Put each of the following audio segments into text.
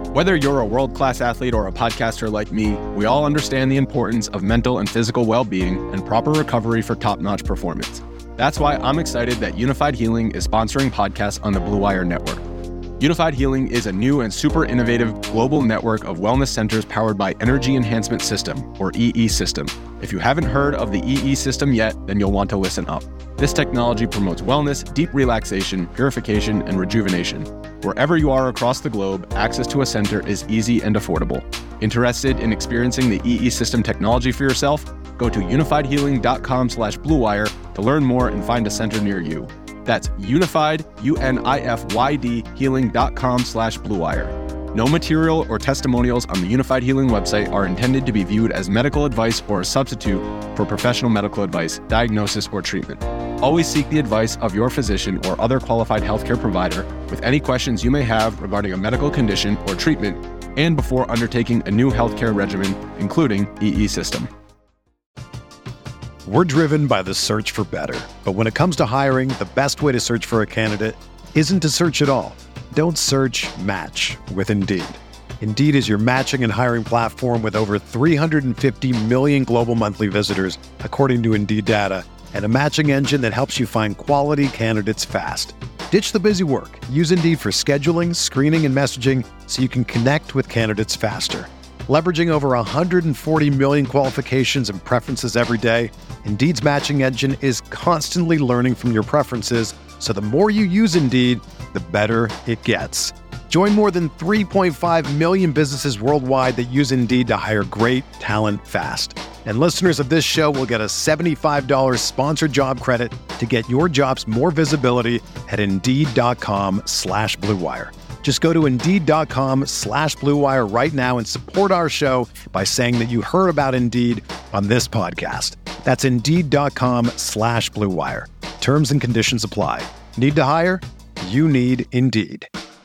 Whether you're a world-class athlete or a podcaster like me, we all understand the importance of mental and physical well-being and proper recovery for top-notch performance. That's why I'm excited that Unified Healing is sponsoring podcasts on the Blue Wire Network. Unified Healing is a new and super innovative global network of wellness centers powered by Energy Enhancement System, or EE System. If you haven't heard of the EE System yet, then you'll want to listen up. This technology promotes wellness, deep relaxation, purification, and rejuvenation. Wherever you are across the globe, access to a center is easy and affordable. Interested in experiencing the EE System technology for yourself? Go to unifiedhealing.com/bluewire to learn more and find a center near you. That's unified, UNIFYD, healing.com/bluewire. No material or testimonials on the Unified Healing website are intended to be viewed as medical advice or a substitute for professional medical advice, diagnosis, or treatment. Always seek the advice of your physician or other qualified healthcare provider with any questions you may have regarding a medical condition or treatment and before undertaking a new healthcare regimen, including EE System. We're driven by the search for better. But when it comes to hiring, the best way to search for a candidate isn't to search at all. Don't search, match with Indeed. Indeed is your matching and hiring platform with over 350 million global monthly visitors, according to Indeed data, and a matching engine that helps you find quality candidates fast. Ditch the busy work. Use Indeed for scheduling, screening, and messaging so you can connect with candidates faster. Leveraging over 140 million qualifications and preferences every day, Indeed's matching engine is constantly learning from your preferences, so the more you use Indeed, the better it gets. Join more than 3.5 million businesses worldwide that use Indeed to hire great talent fast. And listeners of this show will get a $75 sponsored job credit to get your jobs more visibility at Indeed.com/BlueWire. Just go to Indeed.com/BlueWire right now and support our show by saying that you heard about Indeed on this podcast. That's Indeed.com/BlueWire. Terms and conditions apply. Need to hire? You need Indeed.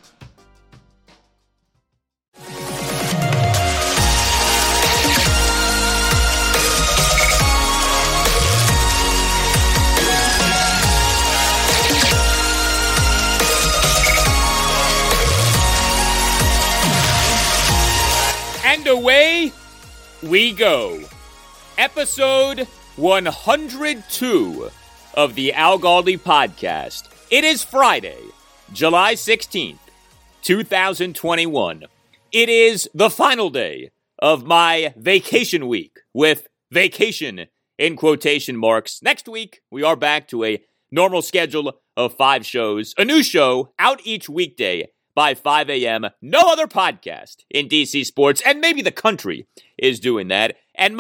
And away we go. Episode 102 of the Al Galdi podcast. It is Friday, July 16th, 2021. It is the final day of my vacation week, with vacation in quotation marks. Next week, we are back to a normal schedule of 5 shows. A new show out each weekday by 5 a.m. No other podcast in DC sports, and maybe the country, is doing that. And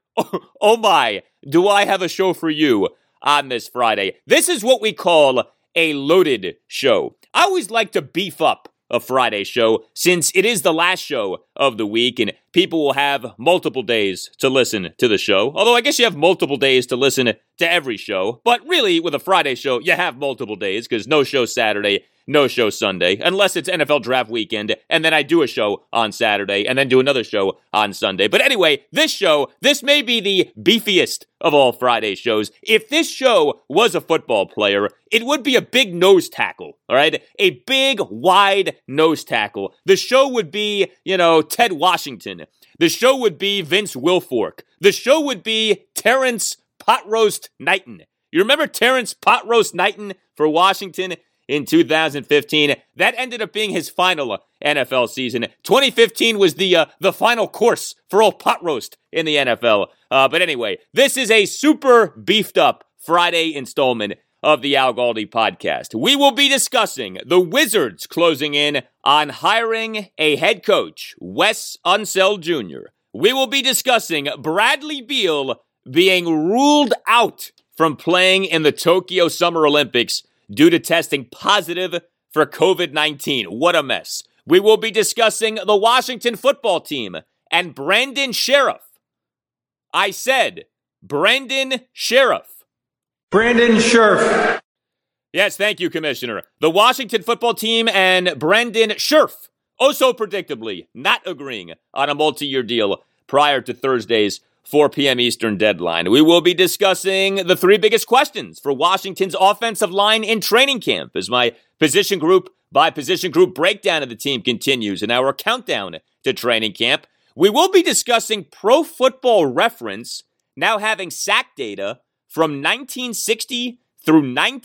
oh my, do I have a show for you on this Friday. This is what we call a loaded show. I always like to beef up a Friday show since it is the last show of the week and people will have multiple days to listen to the show. Although I guess you have multiple days to listen to every show. But really, with a Friday show, you have multiple days because no show Saturday, no show Sunday, unless it's NFL draft weekend, and then I do a show on Saturday, and then do another show on Sunday. But anyway, this may be the beefiest of all Friday shows. If this show was a football player, it would be a big nose tackle, all right? A big, wide nose tackle. The show would be, Ted Washington. The show would be Vince Wilfork. The show would be Terrence Pot Roast Knighton. You remember Terrence Pot Roast Knighton for Washington in 2015? That ended up being his final NFL season. 2015 was the final course for old Pot Roast in the NFL. But anyway, this is a super beefed up Friday installment of the Al Galdi podcast. We will be discussing the Wizards closing in on hiring a head coach, Wes Unseld Jr. We will be discussing Bradley Beal being ruled out from playing in the Tokyo Summer Olympics due to testing positive for COVID-19. What a mess. We will be discussing the Washington football team and Brandon Sheriff. I said Brandon Sheriff. Brandon Scherff. Yes, thank you, Commissioner. The Washington football team and Brandon Scherff, so predictably, not agreeing on a multi-year deal prior to Thursday's 4 p.m. Eastern deadline. We will be discussing the 3 biggest questions for Washington's offensive line in training camp as my position group by position group breakdown of the team continues in our countdown to training camp. We will be discussing Pro Football Reference now having sack data from 1960 through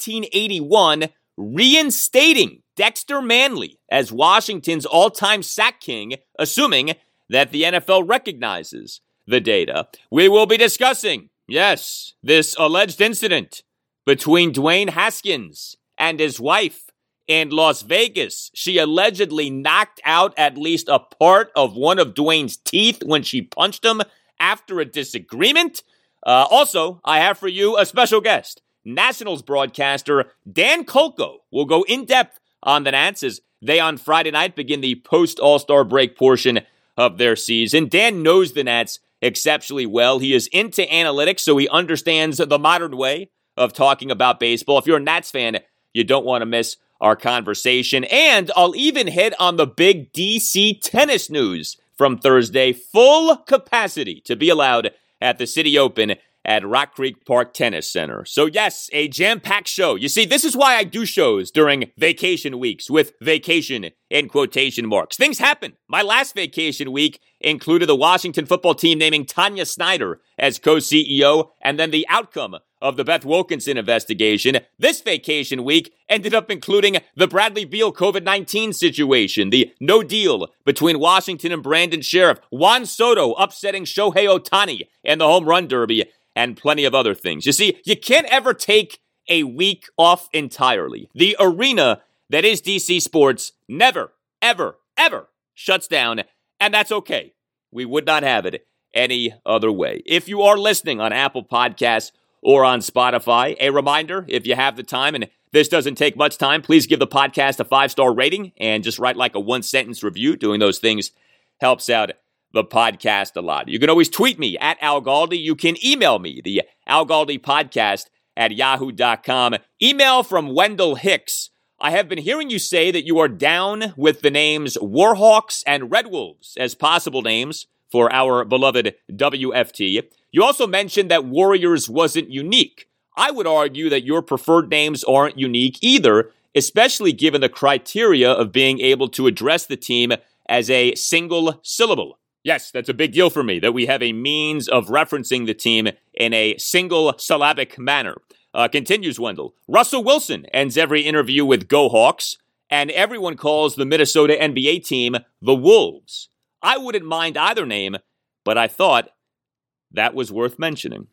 1981, reinstating Dexter Manley as Washington's all-time sack king, assuming that the NFL recognizes the data. We will be discussing, yes, this alleged incident between Dwayne Haskins and his wife in Las Vegas. She allegedly knocked out at least a part of one of Dwayne's teeth when she punched him after a disagreement. Also, I have for you a special guest. Nationals broadcaster Dan Kolko will go in-depth on the Nats as they on Friday night begin the post-All-Star break portion of their season. Dan knows the Nats exceptionally well. He is into analytics, so he understands the modern way of talking about baseball. If you're a Nats fan, you don't want to miss our conversation. And I'll even hit on the big DC tennis news from Thursday. Full capacity to be allowed at the City Open at Rock Creek Park Tennis Center. So yes, a jam-packed show. You see, this is why I do shows during vacation weeks with vacation in quotation marks. Things happen. My last vacation week included the Washington football team naming Tanya Snyder as co-CEO and then the outcome of the Beth Wilkinson investigation. This vacation week ended up including the Bradley Beal COVID-19 situation, the no deal between Washington and Brandon Sheriff, Juan Soto upsetting Shohei Ohtani in the home run derby, and plenty of other things. You see, you can't ever take a week off entirely. The arena that is DC Sports never, ever, ever shuts down, and that's okay. We would not have it any other way. If you are listening on Apple Podcasts or on Spotify, a reminder, if you have the time, and this doesn't take much time, please give the podcast a 5-star rating and just write like a 1-sentence review. Doing those things helps out the podcast a lot. You can always tweet me at Al Galdi. You can email me, the Al Galdi podcast at yahoo.com. Email from Wendell Hicks. I have been hearing you say that you are down with the names Warhawks and Red Wolves as possible names for our beloved WFT. You also mentioned that Warriors wasn't unique. I would argue that your preferred names aren't unique either, especially given the criteria of being able to address the team as a single syllable. Yes, that's a big deal for me, that we have a means of referencing the team in a single syllabic manner. Continues Wendell. Russell Wilson ends every interview with Go Hawks, and everyone calls the Minnesota NBA team the Wolves. I wouldn't mind either name, but I thought that was worth mentioning.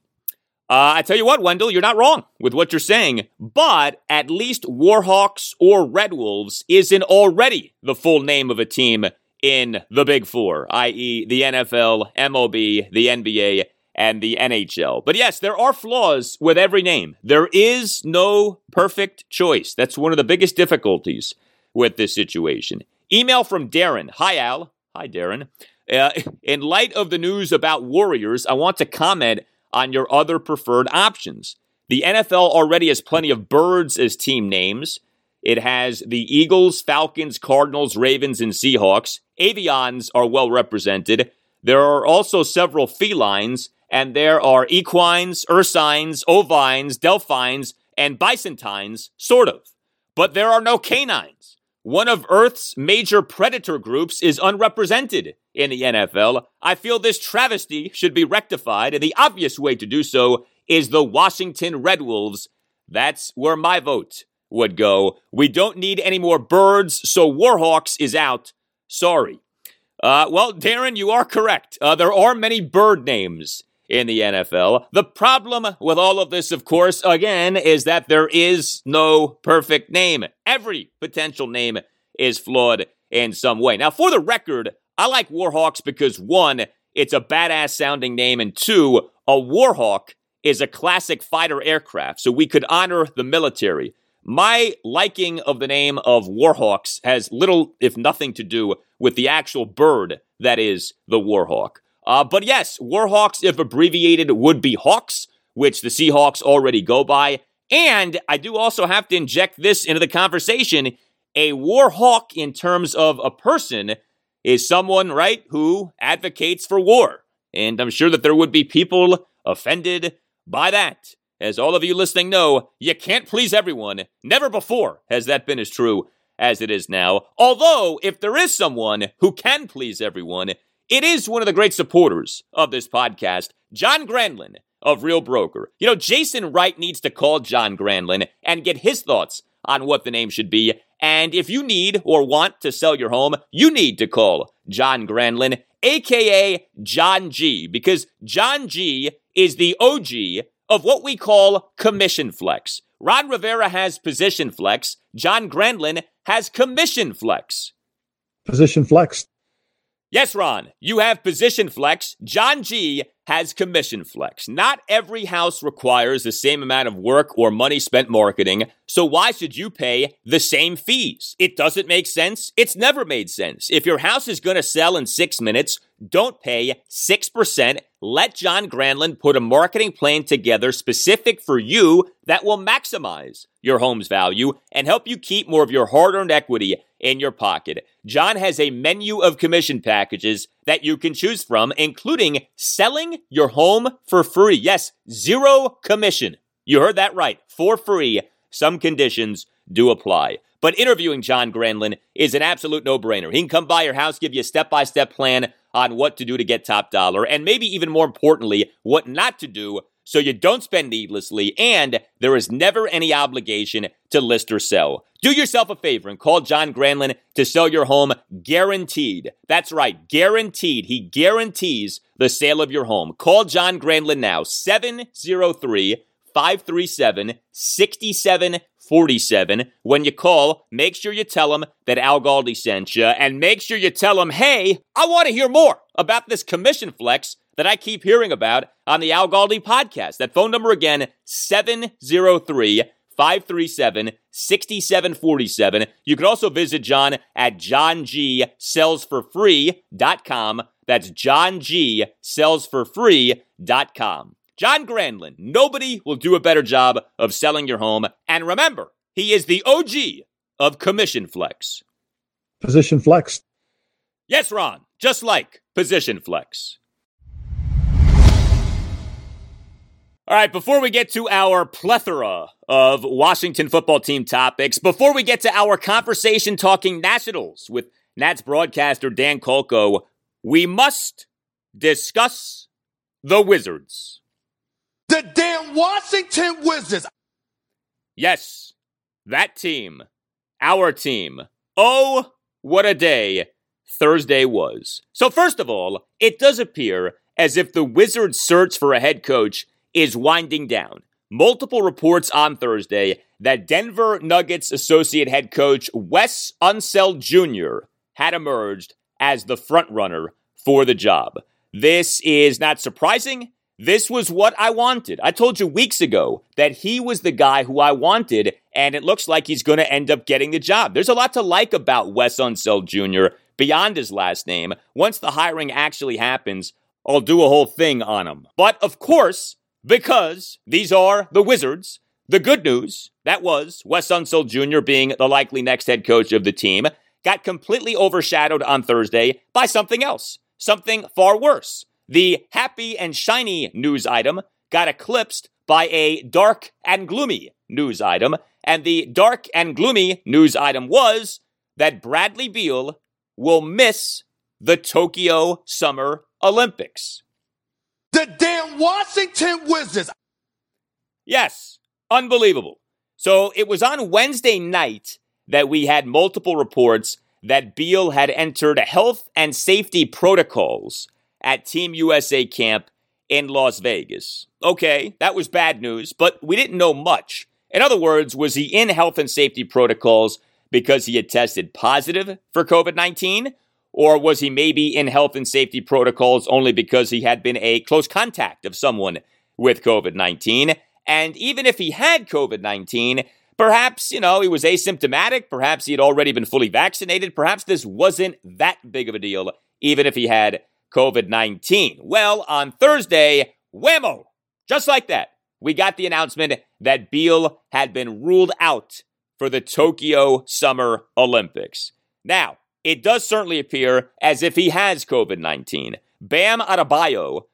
I tell you what, Wendell, you're not wrong with what you're saying, but at least Warhawks or Red Wolves isn't already the full name of a team in the Big Four, i.e. the NFL, MLB, the NBA, and the NHL. But yes, there are flaws with every name. There is no perfect choice. That's one of the biggest difficulties with this situation. Email from Darren. Hi, Al. Hi, Darren. In light of the news about Warriors, I want to comment on your other preferred options. The NFL already has plenty of birds as team names. It has the Eagles, Falcons, Cardinals, Ravens, and Seahawks. Avians are well represented. There are also several felines, and there are equines, ursines, ovines, delphines, and bisontines, sort of. But there are no canines. One of Earth's major predator groups is unrepresented in the NFL. I feel this travesty should be rectified, and the obvious way to do so is the Washington Red Wolves. That's where my vote would go. We don't need any more birds, so Warhawks is out. Sorry. Well, Darren, you are correct. There are many bird names in the NFL. The problem with all of this, of course, again, is that there is no perfect name. Every potential name is flawed in some way. Now, for the record, I like Warhawks because, one, it's a badass-sounding name, and two, a Warhawk is a classic fighter aircraft, so we could honor the military. My liking of the name of Warhawks has little, if nothing, to do with the actual bird that is the Warhawk. But yes, Warhawks, if abbreviated, would be Hawks, which the Seahawks already go by. And I do also have to inject this into the conversation. A Warhawk, in terms of a person, is someone, right, who advocates for war. And I'm sure that there would be people offended by that. As all of you listening know, you can't please everyone. Never before has that been as true as it is now. Although, if there is someone who can please everyone, it is one of the great supporters of this podcast, John Granlund of Real Broker. You know, Jason Wright needs to call John Granlund and get his thoughts on what the name should be. And if you need or want to sell your home, you need to call John Granlund, a.k.a. John G, because John G is the OG of what we call commission flex. Ron Rivera has position flex. John Granlund has commission flex. Position flex. Yes, Ron, you have position flex. John G has commission flex. Not every house requires the same amount of work or money spent marketing, so why should you pay the same fees? It doesn't make sense. It's never made sense. If your house is going to sell in 6 minutes, don't pay 6%. Let John Granlund put a marketing plan together specific for you that will maximize your home's value and help you keep more of your hard-earned equity in your pocket. John has a menu of commission packages that you can choose from, including selling your home for free. Yes, 0 commission. You heard that right, for free. Some conditions do apply. But interviewing John Granlund is an absolute no-brainer. He can come by your house, give you a step-by-step plan on what to do to get top dollar, and maybe even more importantly, what not to do so you don't spend needlessly, and there is never any obligation to list or sell. Do yourself a favor and call John Granlund to sell your home guaranteed. That's right, guaranteed. He guarantees the sale of your home. Call John Granlund now, 703-537-6747. When you call, make sure you tell him that Al Galdi sent you, and make sure you tell him, hey, I want to hear more about this commission flex that I keep hearing about on the Al Galdi podcast. That phone number again, 703-537-6747. You can also visit John at johngsellsforfree.com. That's johngsellsforfree.com. John Granlund, nobody will do a better job of selling your home. And remember, he is the OG of commission flex. Position flex. Yes, Ron, just like position flex. All right, before we get to our plethora of Washington football team topics, before we get to our conversation talking Nationals with Nats broadcaster Dan Kolko, we must discuss the Wizards. The damn Washington Wizards! Yes, that team. Our team. Oh, what a day Thursday was. So first of all, it does appear as if the Wizards' search for a head coach is winding down. Multiple reports on Thursday that Denver Nuggets associate head coach Wes Unseld Jr. had emerged as the frontrunner for the job. This is not surprising. This was what I wanted. I told you weeks ago that he was the guy who I wanted, and it looks like he's going to end up getting the job. There's a lot to like about Wes Unseld Jr. beyond his last name. Once the hiring actually happens, I'll do a whole thing on him. But of course, because these are the Wizards, the good news, that was Wes Unseld Jr. being the likely next head coach of the team, got completely overshadowed on Thursday by something else, something far worse. The happy and shiny news item got eclipsed by a dark and gloomy news item, and the dark and gloomy news item was that Bradley Beal will miss the Tokyo Summer Olympics. The damn Washington Wizards! Yes, unbelievable. So it was on Wednesday night that we had multiple reports that Beal had entered health and safety protocols at Team USA camp in Las Vegas. Okay, that was bad news, but we didn't know much. In other words, was he in health and safety protocols because he had tested positive for COVID-19? Or was he maybe in health and safety protocols only because he had been a close contact of someone with COVID-19? And even if he had COVID-19, perhaps, he was asymptomatic. Perhaps he had already been fully vaccinated. Perhaps this wasn't that big of a deal, even if he had COVID-19. Well, on Thursday, whammo, just like that, we got the announcement that Beal had been ruled out for the Tokyo Summer Olympics. Now, it does certainly appear as if he has COVID-19. Bam Adebayo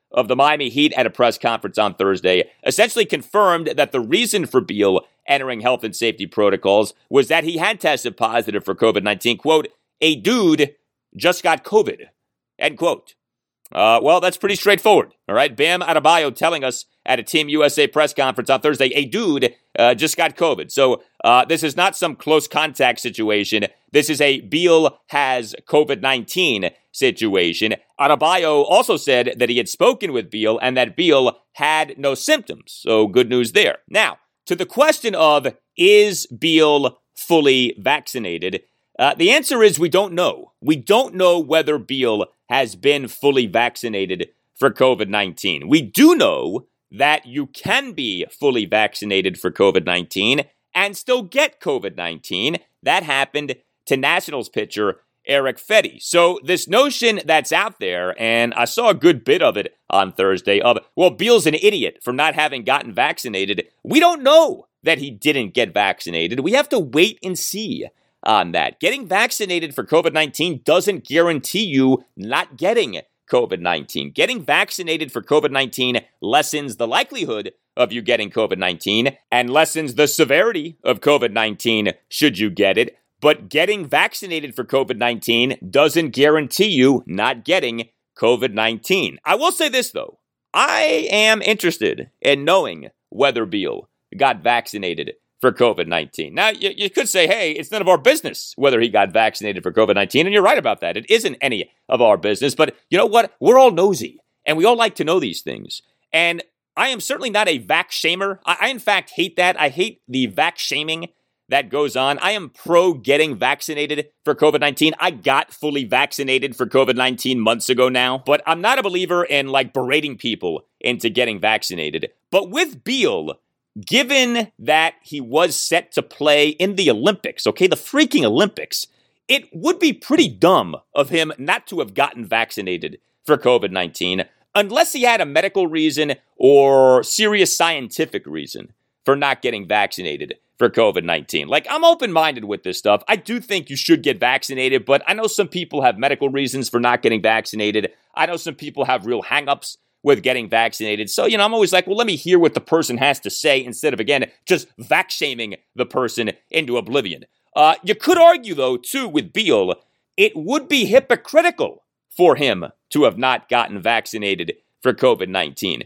of the Miami Heat at a press conference on Thursday essentially confirmed that the reason for Beal entering health and safety protocols was that he had tested positive for COVID-19. Quote, a dude just got COVID, end quote. Well, that's pretty straightforward, all right? Bam Adebayo telling us at a Team USA press conference on Thursday, a dude just got COVID. So this is not some close contact situation. This is a Beal has COVID-19 situation. Adebayo also said that he had spoken with Beal and that Beal had no symptoms. So good news there. Now, to the question of, is Beal fully vaccinated? The answer is we don't know. We don't know whether Beal has been fully vaccinated for COVID-19. We do know that you can be fully vaccinated for COVID-19 and still get COVID-19. That happened to Nationals pitcher Eric Fedde. So this notion that's out there, and I saw a good bit of it on Thursday, of, well, Beal's an idiot for not having gotten vaccinated. We don't know that he didn't get vaccinated. We have to wait and see on that. Getting vaccinated for COVID-19 doesn't guarantee you not getting COVID-19. Getting vaccinated for COVID-19 lessens the likelihood of you getting COVID-19 and lessens the severity of COVID-19 should you get it. But getting vaccinated for COVID-19 doesn't guarantee you not getting COVID-19. I will say this, though. I am interested in knowing whether Beal got vaccinated for COVID-19. Now, you could say, hey, it's none of our business whether he got vaccinated for COVID-19, and you're right about that. It isn't any of our business, but you know what? We're all nosy, and we all like to know these things. And I am certainly not a vax shamer. I in fact, hate that. I hate the vax shaming that goes on. I am pro getting vaccinated for COVID-19. I got fully vaccinated for COVID-19 months ago now, but I'm not a believer in like berating people into getting vaccinated. But with Beal, given that he was set to play in the Olympics, okay, the freaking Olympics, it would be pretty dumb of him not to have gotten vaccinated for COVID-19 unless he had a medical reason or serious scientific reason for not getting vaccinated for COVID-19. Like, I'm open-minded with this stuff. I do think you should get vaccinated, but I know some people have medical reasons for not getting vaccinated. I know some people have real hang-ups with getting vaccinated. So, I'm always like, well, let me hear what the person has to say instead of, again, just vax-shaming the person into oblivion. You could argue, though, too, with Beal, it would be hypocritical for him to have not gotten vaccinated for COVID-19.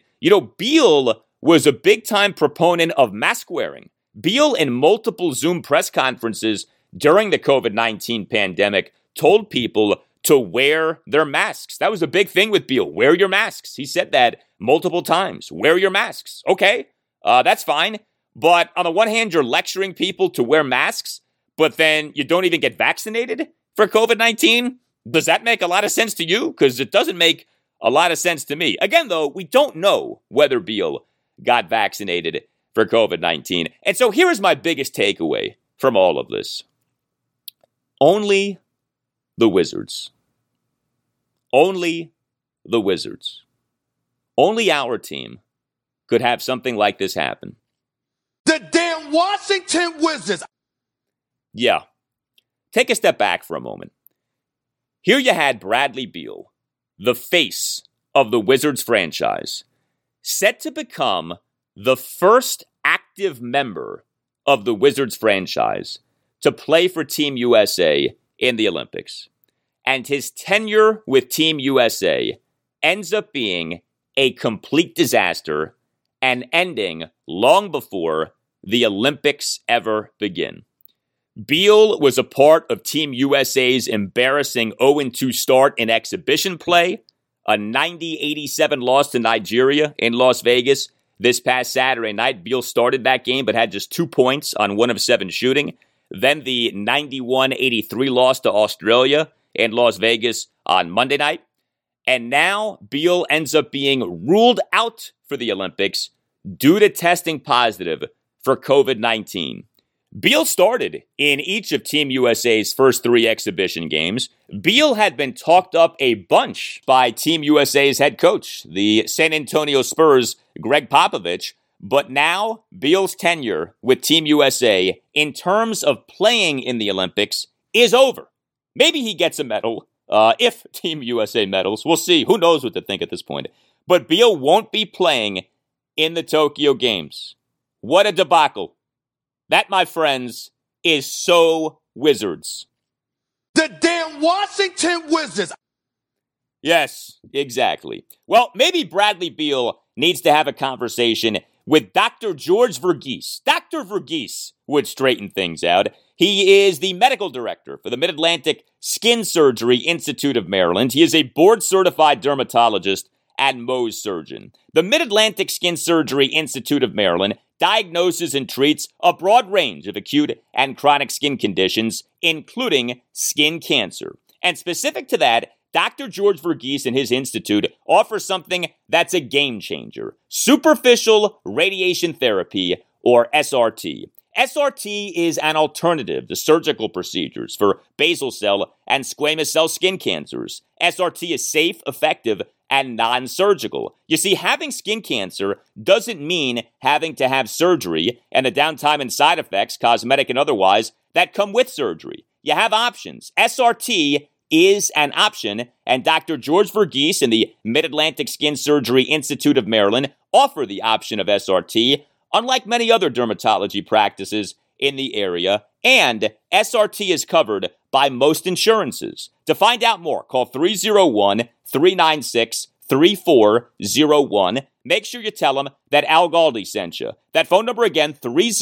Beal was a big-time proponent of mask wearing. Beal, in multiple Zoom press conferences during the COVID-19 pandemic, told people to wear their masks. That was a big thing with Beal. Wear your masks. He said that multiple times. Wear your masks. Okay, that's fine. But on the one hand, you're lecturing people to wear masks, but then you don't even get vaccinated for COVID-19? Does that make a lot of sense to you? Because it doesn't make a lot of sense to me. Again, though, we don't know whether Beal got vaccinated for COVID-19. And so here is my biggest takeaway from all of this. Only the Wizards. Only the Wizards. Only our team could have something like this happen. The damn Washington Wizards. Yeah. Take a step back for a moment. Here you had Bradley Beal, the face of the Wizards franchise, set to become the first active member of the Wizards franchise to play for Team USA in the Olympics. And his tenure with Team USA ends up being a complete disaster and ending long before the Olympics ever begin. Beal was a part of Team USA's embarrassing 0-2 start in exhibition play, a 90-87 loss to Nigeria in Las Vegas. This past Saturday night, Beal started that game but had just 2 points on 1 of 7 shooting. Then the 91-83 loss to Australia in Las Vegas on Monday night. And now Beal ends up being ruled out for the Olympics due to testing positive for COVID-19. Beal started in each of Team USA's first 3 exhibition games. Beal had been talked up a bunch by Team USA's head coach, the San Antonio Spurs' Greg Popovich, but now Beal's tenure with Team USA in terms of playing in the Olympics is over. Maybe he gets a medal, if Team USA medals. We'll see. Who knows what to think at this point. but Beal won't be playing in the Tokyo Games. What a debacle. That, my friends, is so Wizards. The damn Washington Wizards. Yes, exactly. Well, maybe Bradley Beal needs to have a conversation with Dr. George Verghese. Dr. Verghese would straighten things out. He is the medical director for the Mid-Atlantic Skin Surgery Institute of Maryland. He is a board-certified dermatologist and Mohs surgeon. The Mid-Atlantic Skin Surgery Institute of Maryland diagnoses and treats a broad range of acute and chronic skin conditions, including skin cancer. And specific to that, Dr. George Verghese and his institute offer something that's a game changer: superficial radiation therapy, or SRT. SRT is an alternative to surgical procedures for basal cell and squamous cell skin cancers. SRT is safe, effective, and non-surgical. You see, having skin cancer doesn't mean having to have surgery and the downtime and side effects, cosmetic and otherwise, that come with surgery. You have options. SRT is an option, and Dr. George Verghese and the Mid-Atlantic Skin Surgery Institute of Maryland offer the option of SRT, unlike many other dermatology practices in the area, and SRT is covered by most insurances. To find out more, call 301-396-3401. Make sure you tell them that Al Galdi sent you. That phone number again,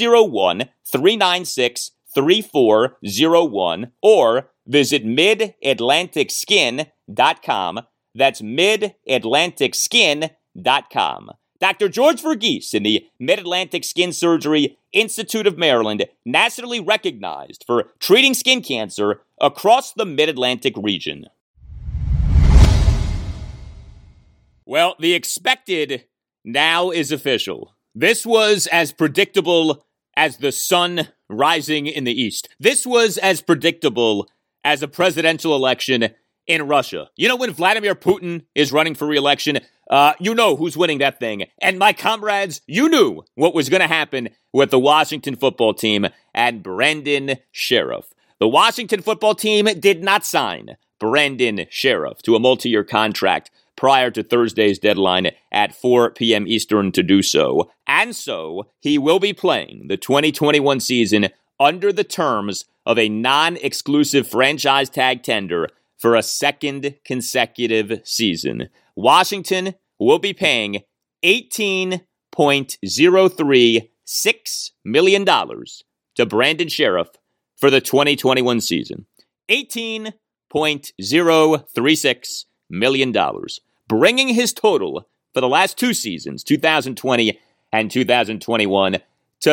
301-396-3401, or visit midatlanticskin.com. That's midatlanticskin.com. Dr. George Verghese in the Mid-Atlantic Skin Surgery Institute of Maryland, nationally recognized for treating skin cancer across the Mid-Atlantic region. Well, the expected now is official. This was as predictable as the sun rising in the east. This was as predictable as a presidential election in Russia. You know, when Vladimir Putin is running for re-election, you know who's winning that thing. And my comrades, you knew what was going to happen with the Washington football team and Brandon Sheriff. The Washington football team did not sign Brandon Sheriff to a multi-year contract prior to Thursday's deadline at 4 p.m. Eastern to do so. And so he will be playing the 2021 season under the terms of a non-exclusive franchise tag tender for a second consecutive season. Washington will be paying $18.036 million to Brandon Sheriff for the 2021 season. $18.036 million, bringing his total for the last two seasons, 2020 and 2021, to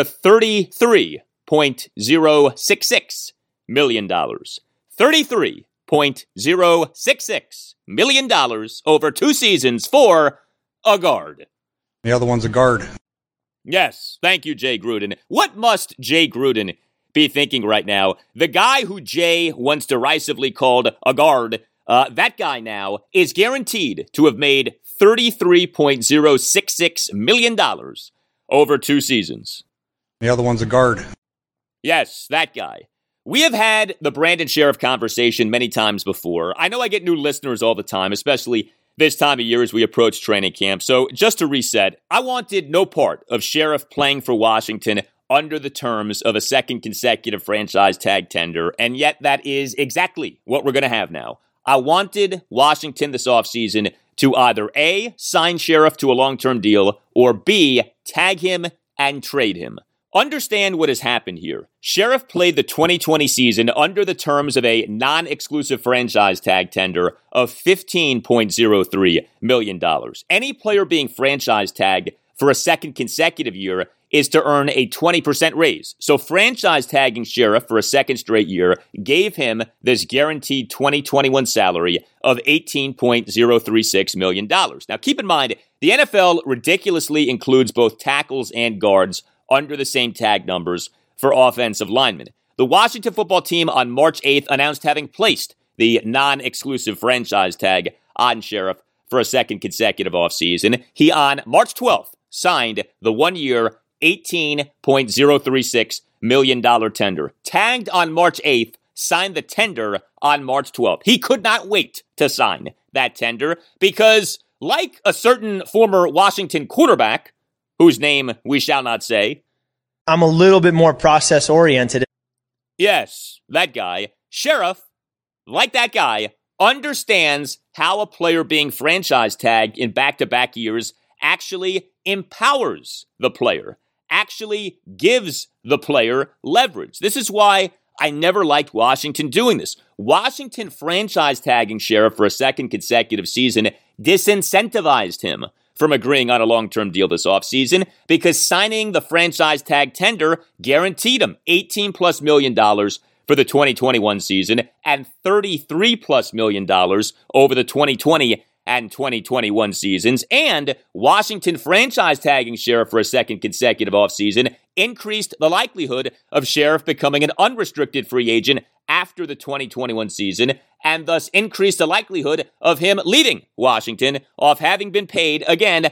$33.066 million. $33.066 million over two seasons for a guard. The other one's a guard. Yes, thank you, Jay Gruden. What must Jay Gruden be thinking right now? The guy who Jay once derisively called a guard, that guy now is guaranteed to have made $33.066 million over two seasons. The other one's a guard. Yes, that guy. We have had the Brandon Sheriff conversation many times before. I know I get new listeners all the time, especially this time of year as we approach training camp. So just to reset, I wanted no part of Sheriff playing for Washington under the terms of a second consecutive franchise tag tender, and yet that is exactly what we're going to have now. I wanted Washington this offseason to either A, sign Sheriff to a long-term deal, or B, tag him and trade him. Understand what has happened here. Sheriff played the 2020 season under the terms of a non-exclusive franchise tag tender of $15.03 million. Any player being franchise tagged for a second consecutive year is to earn a 20% raise. So franchise tagging Sheriff for a second straight year gave him this guaranteed 2021 salary of $18.036 million. Now keep in mind, the NFL ridiculously includes both tackles and guards under the same tag numbers for offensive linemen. The Washington football team on March 8th announced having placed the non-exclusive franchise tag on Sheriff for a second consecutive offseason. He, on March 12th, signed the one-year $18.036 million tender. Tagged on March 8th, signed the tender on March 12th. He could not wait to sign that tender because like a certain former Washington quarterback, whose name we shall not say. I'm a little bit more process-oriented. Yes, that guy. Sheriff, like that guy, understands how a player being franchise tagged in back-to-back years actually empowers the player, actually gives the player leverage. This is why I never liked Washington doing this. Washington franchise tagging Sheriff for a second consecutive season disincentivized him from agreeing on a long-term deal this offseason because signing the franchise tag tender guaranteed him $18+ million for the 2021 season and $33+ million over the 2020 and 2021 seasons. And Washington franchise tagging Sheriff for a second consecutive offseason increased the likelihood of Sheriff becoming an unrestricted free agent after the 2021 season, and thus increased the likelihood of him leaving Washington off having been paid, again,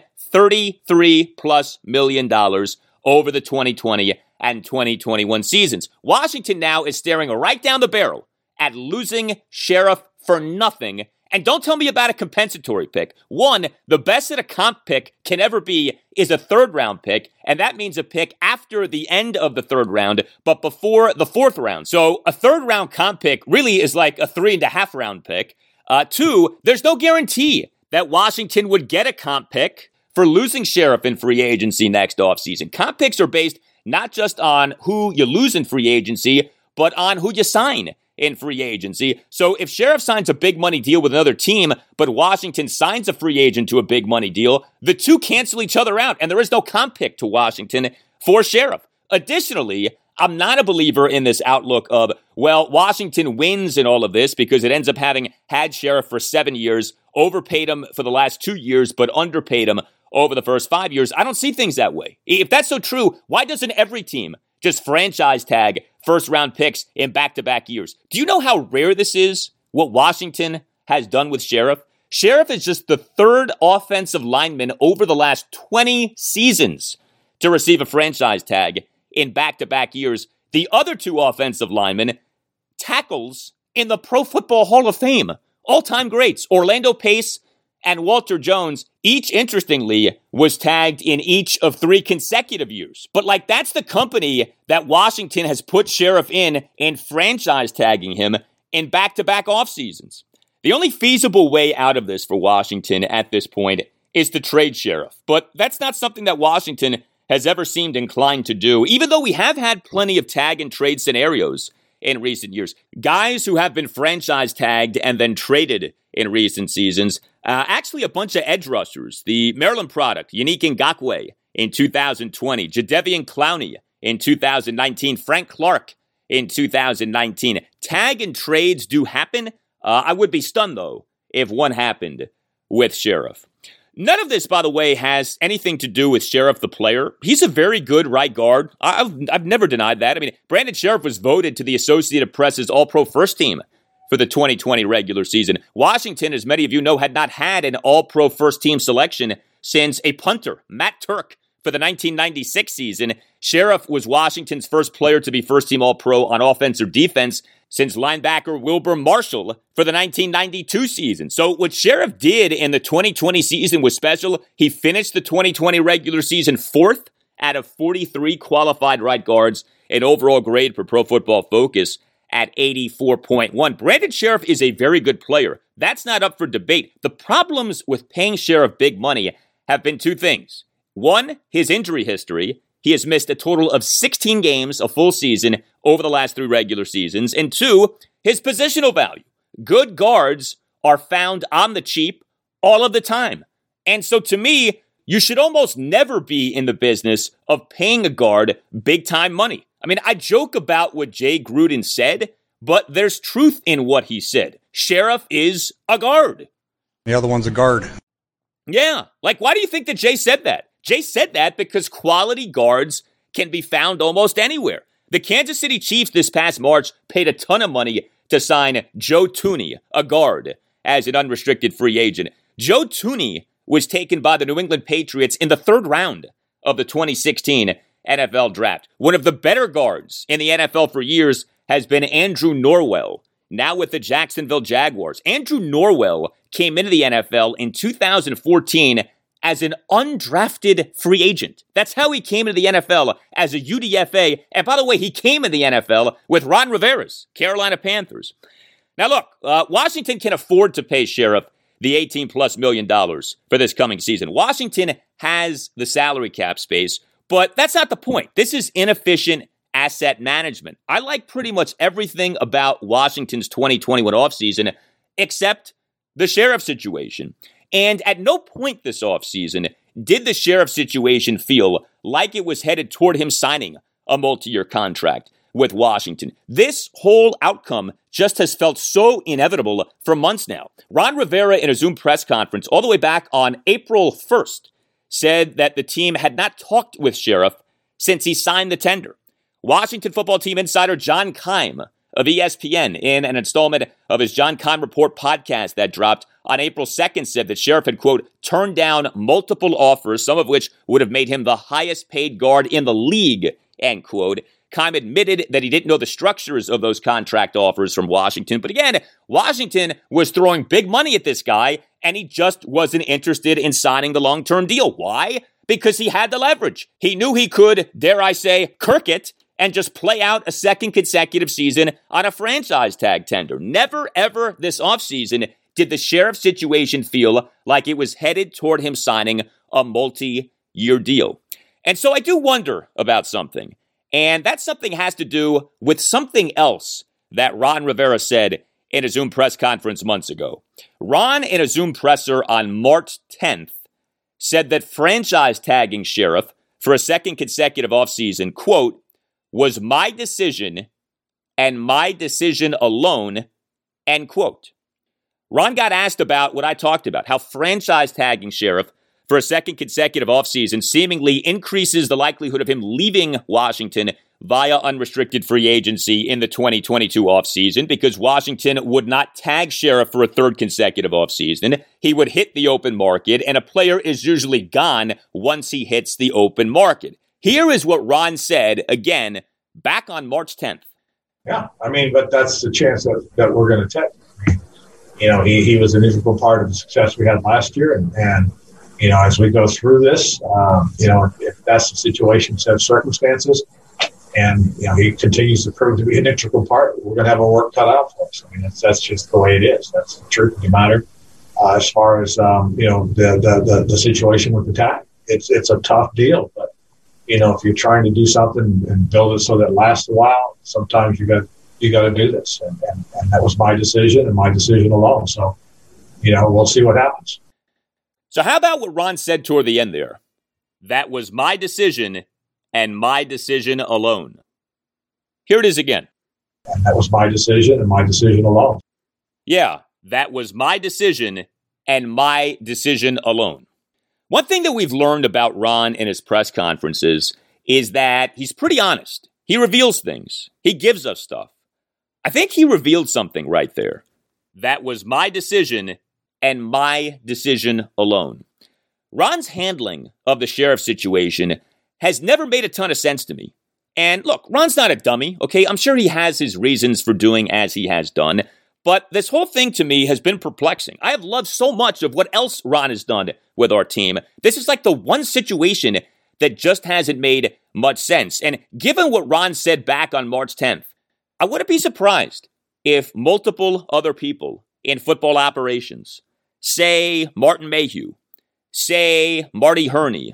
$33+ million over the 2020 and 2021 seasons. Washington now is staring right down the barrel at losing Sheriff for nothing. And don't tell me about a compensatory pick. One, the best that a comp pick can ever be is a third-round pick, and that means a pick after the end of the third round, but before the fourth round. So a third-round comp pick really is like a 3.5-round pick. Two, there's no guarantee that Washington would get a comp pick for losing Sheriff in free agency next offseason. Comp picks are based not just on who you lose in free agency, but on who you sign in free agency. So if Sheriff signs a big money deal with another team, but Washington signs a free agent to a big money deal, the two cancel each other out, and there is no comp pick to Washington for Sheriff. Additionally, I'm not a believer in this outlook of, well, Washington wins in all of this because it ends up having had Sheriff for 7 years, overpaid him for the last 2 years, but underpaid him over the first 5 years. I don't see things that way. If that's so true, why doesn't every team just franchise tag first-round picks in back-to-back years? Do you know how rare this is, what Washington has done with Sheriff? Sheriff is just the third offensive lineman over the last 20 seasons to receive a franchise tag in back-to-back years. The other two offensive linemen, tackles in the Pro Football Hall of Fame, all-time greats, Orlando Pace and Walter Jones, each, interestingly, was tagged in each of 3 consecutive years. But that's the company that Washington has put Sheriff in franchise tagging him in back-to-back off seasons. The only feasible way out of this for Washington at this point is to trade Sheriff. But that's not something that Washington has ever seemed inclined to do, even though we have had plenty of tag and trade scenarios in recent years. Guys who have been franchise tagged and then traded in recent seasons. Actually, a bunch of edge rushers. The Maryland product, Yannick Ngakoue in 2020. Jadeveon Clowney in 2019. Frank Clark in 2019. Tag and trades do happen. I would be stunned, though, if one happened with Sheriff. None of this, by the way, has anything to do with Sheriff the player. He's a very good right guard. I've never denied that. I mean, Brandon Sheriff was voted to the Associated Press's All-Pro First Team for the 2020 regular season. Washington, as many of you know, had not had an All-Pro First Team selection since a punter, Matt Turk, for the 1996 season. Sheriff was Washington's first player to be first-team All-Pro on offense or defense since linebacker Wilbur Marshall for the 1992 season. So what Sheriff did in the 2020 season was special. He finished the 2020 regular season 4th out of 43 qualified right guards, an overall grade for Pro Football Focus at 84.1. Brandon Sheriff is a very good player. That's not up for debate. The problems with paying Sheriff big money have been 2 things. One, his injury history. He has missed a total of 16 games, a full season, over the last 3 regular seasons. And 2, his positional value. Good guards are found on the cheap all of the time. And so to me, you should almost never be in the business of paying a guard big-time money. I mean, I joke about what Jay Gruden said, but there's truth in what he said. Sheriff is a guard. The other one's a guard. Yeah. Why do you think that Jay said that? Jay said that because quality guards can be found almost anywhere. The Kansas City Chiefs this past March paid a ton of money to sign Joe Thuney, a guard, as an unrestricted free agent. Joe Thuney was taken by the New England Patriots in the 3rd round of the 2016 NFL draft. One of the better guards in the NFL for years has been Andrew Norwell now with the Jacksonville Jaguars. Andrew Norwell came into the NFL in 2014 as an undrafted free agent. That's how he came into the NFL, as a UDFA. And by the way, he came in the NFL with Ron Rivera's Carolina Panthers. Now look, Washington can afford to pay Sheriff the $18+ million for this coming season. Washington has the salary cap space, but that's not the point. This is inefficient asset management. I like pretty much everything about Washington's 2021 offseason except the Sheriff situation. And at no point this offseason did the Sheriff situation feel like it was headed toward him signing a multi-year contract with Washington. This whole outcome just has felt so inevitable for months now. Ron Rivera, in a Zoom press conference all the way back on April 1st, said that the team had not talked with Sheriff since he signed the tender. Washington football team insider John Keim of ESPN, in an installment of his John Keim Report podcast that dropped on April 2nd, said that Sheriff had, quote, turned down multiple offers, some of which would have made him the highest paid guard in the league, end quote. Keim admitted that he didn't know the structures of those contract offers from Washington. But again, Washington was throwing big money at this guy, and he just wasn't interested in signing the long-term deal. Why? Because he had the leverage. He knew he could, dare I say, Kirk it, and just play out a second consecutive season on a franchise tag tender. Never, ever this offseason did the Sheriff situation feel like it was headed toward him signing a multi-year deal. And so I do wonder about something. And that something has to do with something else that Ron Rivera said in a Zoom press conference months ago. Ron, in a Zoom presser on March 10th, said that franchise tagging Sheriff for a second consecutive offseason, quote, was my decision and my decision alone, end quote. Ron got asked about what I talked about, how franchise tagging Sheriff for a second consecutive offseason seemingly increases the likelihood of him leaving Washington via unrestricted free agency in the 2022 offseason, because Washington would not tag Sheriff for a third consecutive offseason. He would hit the open market, and a player is usually gone once he hits the open market. Here is what Ron said, again, back on March 10th. Yeah, I mean, but that's the chance that we're going to take. I mean, you know, he was an integral part of the success we had last year, and you know, as we go through this, you know, if that's the situation, set of circumstances, and, you know, he continues to prove to be an integral part, we're going to have our work cut out for us. I mean, that's just the way it is. That's the truth of the matter. As far as, you know, the situation with the tag, it's a tough deal. But, you know, if you're trying to do something and build it so that it lasts a while, sometimes you got to do this. And that was my decision and my decision alone. So, you know, we'll see what happens. So how about what Ron said toward the end there? That was my decision and my decision alone. Here it is again. And that was my decision and my decision alone. Yeah, that was my decision and my decision alone. One thing that we've learned about Ron in his press conferences is that he's pretty honest. He reveals things. He gives us stuff. I think he revealed something right there. That was my decision and my decision alone. Ron's handling of the Sheriff situation has never made a ton of sense to me. And look, Ron's not a dummy, okay? I'm sure he has his reasons for doing as he has done, but this whole thing to me has been perplexing. I have loved so much of what else Ron has done with our team. This is like the one situation that just hasn't made much sense. And given what Ron said back on March 10th, I wouldn't be surprised if multiple other people in football operations, say Martin Mayhew, say Marty Herney,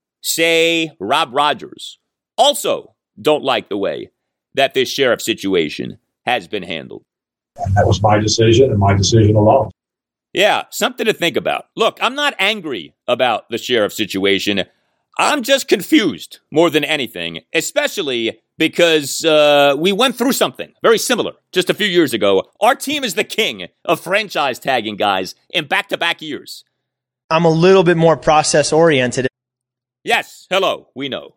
say Rob Rogers, also don't like the way that this Sheriff situation has been handled. And that was my decision and my decision alone. Yeah, something to think about. Look, I'm not angry about the Sheriff situation. I'm just confused more than anything, especially because we went through something very similar just a few years ago. Our team is the king of franchise tagging guys in back-to-back years. I'm a little bit more process-oriented. Yes, hello, we know.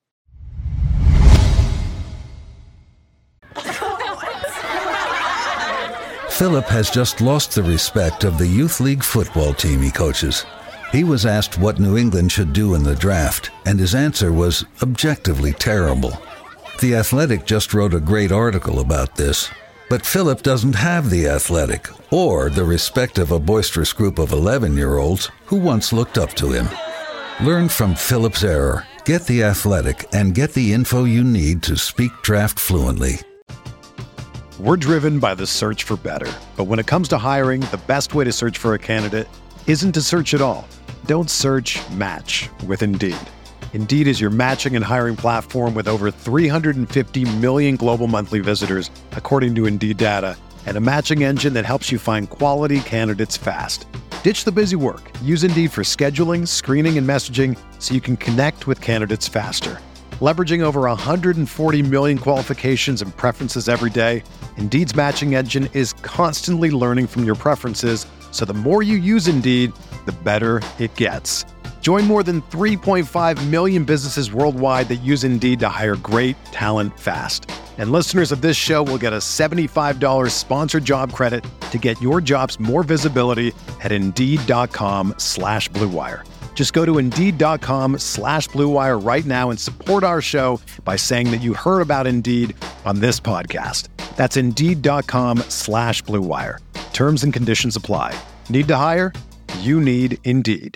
Philip has just lost the respect of the youth league football team he coaches. He was asked what New England should do in the draft, and his answer was objectively terrible. The Athletic just wrote a great article about this, But Philip doesn't have the athletic or the respect of a boisterous group of 11-year-olds who once looked up to him. Learn from Philip's error, get the athletic, and get the info you need to speak draft fluently. We're driven by the search for better. But when it comes to hiring, the best way to search for a candidate isn't to search at all. Don't search, match with Indeed. Indeed is your matching and hiring platform with over 350 million global monthly visitors, according to Indeed data, and a matching engine that helps you find quality candidates fast. Ditch the busy work. Use Indeed for scheduling, screening, and messaging so you can connect with candidates faster. Leveraging over 140 million qualifications and preferences every day, Indeed's matching engine is constantly learning from your preferences, so the more you use Indeed, the better it gets. Join more than 3.5 million businesses worldwide that use Indeed to hire great talent fast. And listeners of this show will get a $75 sponsored job credit to get your jobs more visibility at Indeed.com/Blue Wire. Just go to Indeed.com/Blue Wire right now and support our show by saying that you heard about Indeed on this podcast. That's Indeed.com/Blue Wire. Terms and conditions apply. Need to hire? You need Indeed.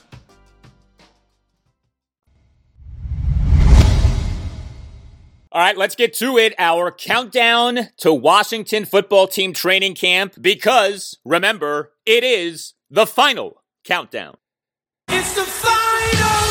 All right, let's get to it. Our countdown to Washington football team training camp, because remember, it is the final countdown. It's the final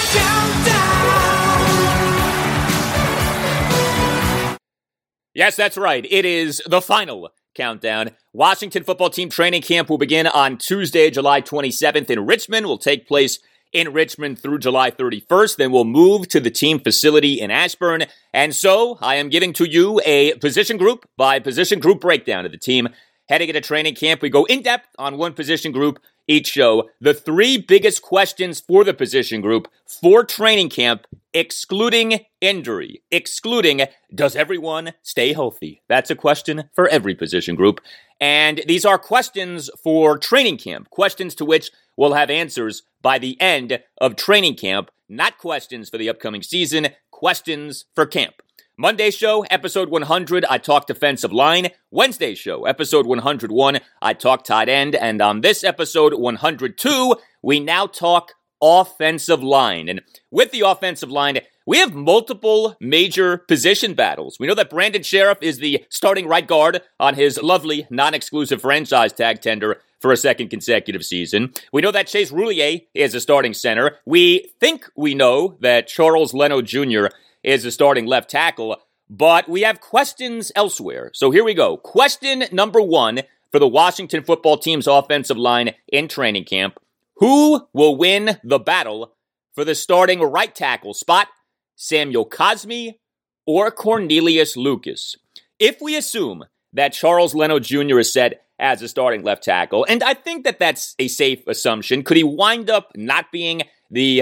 countdown. Yes, that's right. It is the final countdown. Washington football team training camp will begin on Tuesday, July 27th in Richmond. Will take place in Richmond through July 31st. Then we'll move to the team facility in Ashburn. And so I am giving to you a position group by position group breakdown of the team heading into training camp. We go in depth on one position group each show. The three biggest questions for the position group for training camp, excluding injury, excluding does everyone stay healthy? That's a question for every position group. And these are questions for training camp, questions to which we'll have answers by the end of training camp, not questions for the upcoming season, questions for camp. Monday show, episode 100, I talk defensive line. Wednesday show, episode 101, I talk tight end. And on this episode 102, we now talk offensive line. And with the offensive line, we have multiple major position battles. We know that Brandon Sheriff is the starting right guard on his lovely non-exclusive franchise tag tender for a second consecutive season. We know that Chase Roulier is a starting center. We think we know that Charles Leno Jr. is a starting left tackle, but we have questions elsewhere. So here we go. Question number one for the Washington football team's offensive line in training camp. Who will win the battle for the starting right tackle spot? Samuel Cosmi or Cornelius Lucas? If we assume that Charles Leno Jr. is set as a starting left tackle, and I think that that's a safe assumption, could he wind up not being the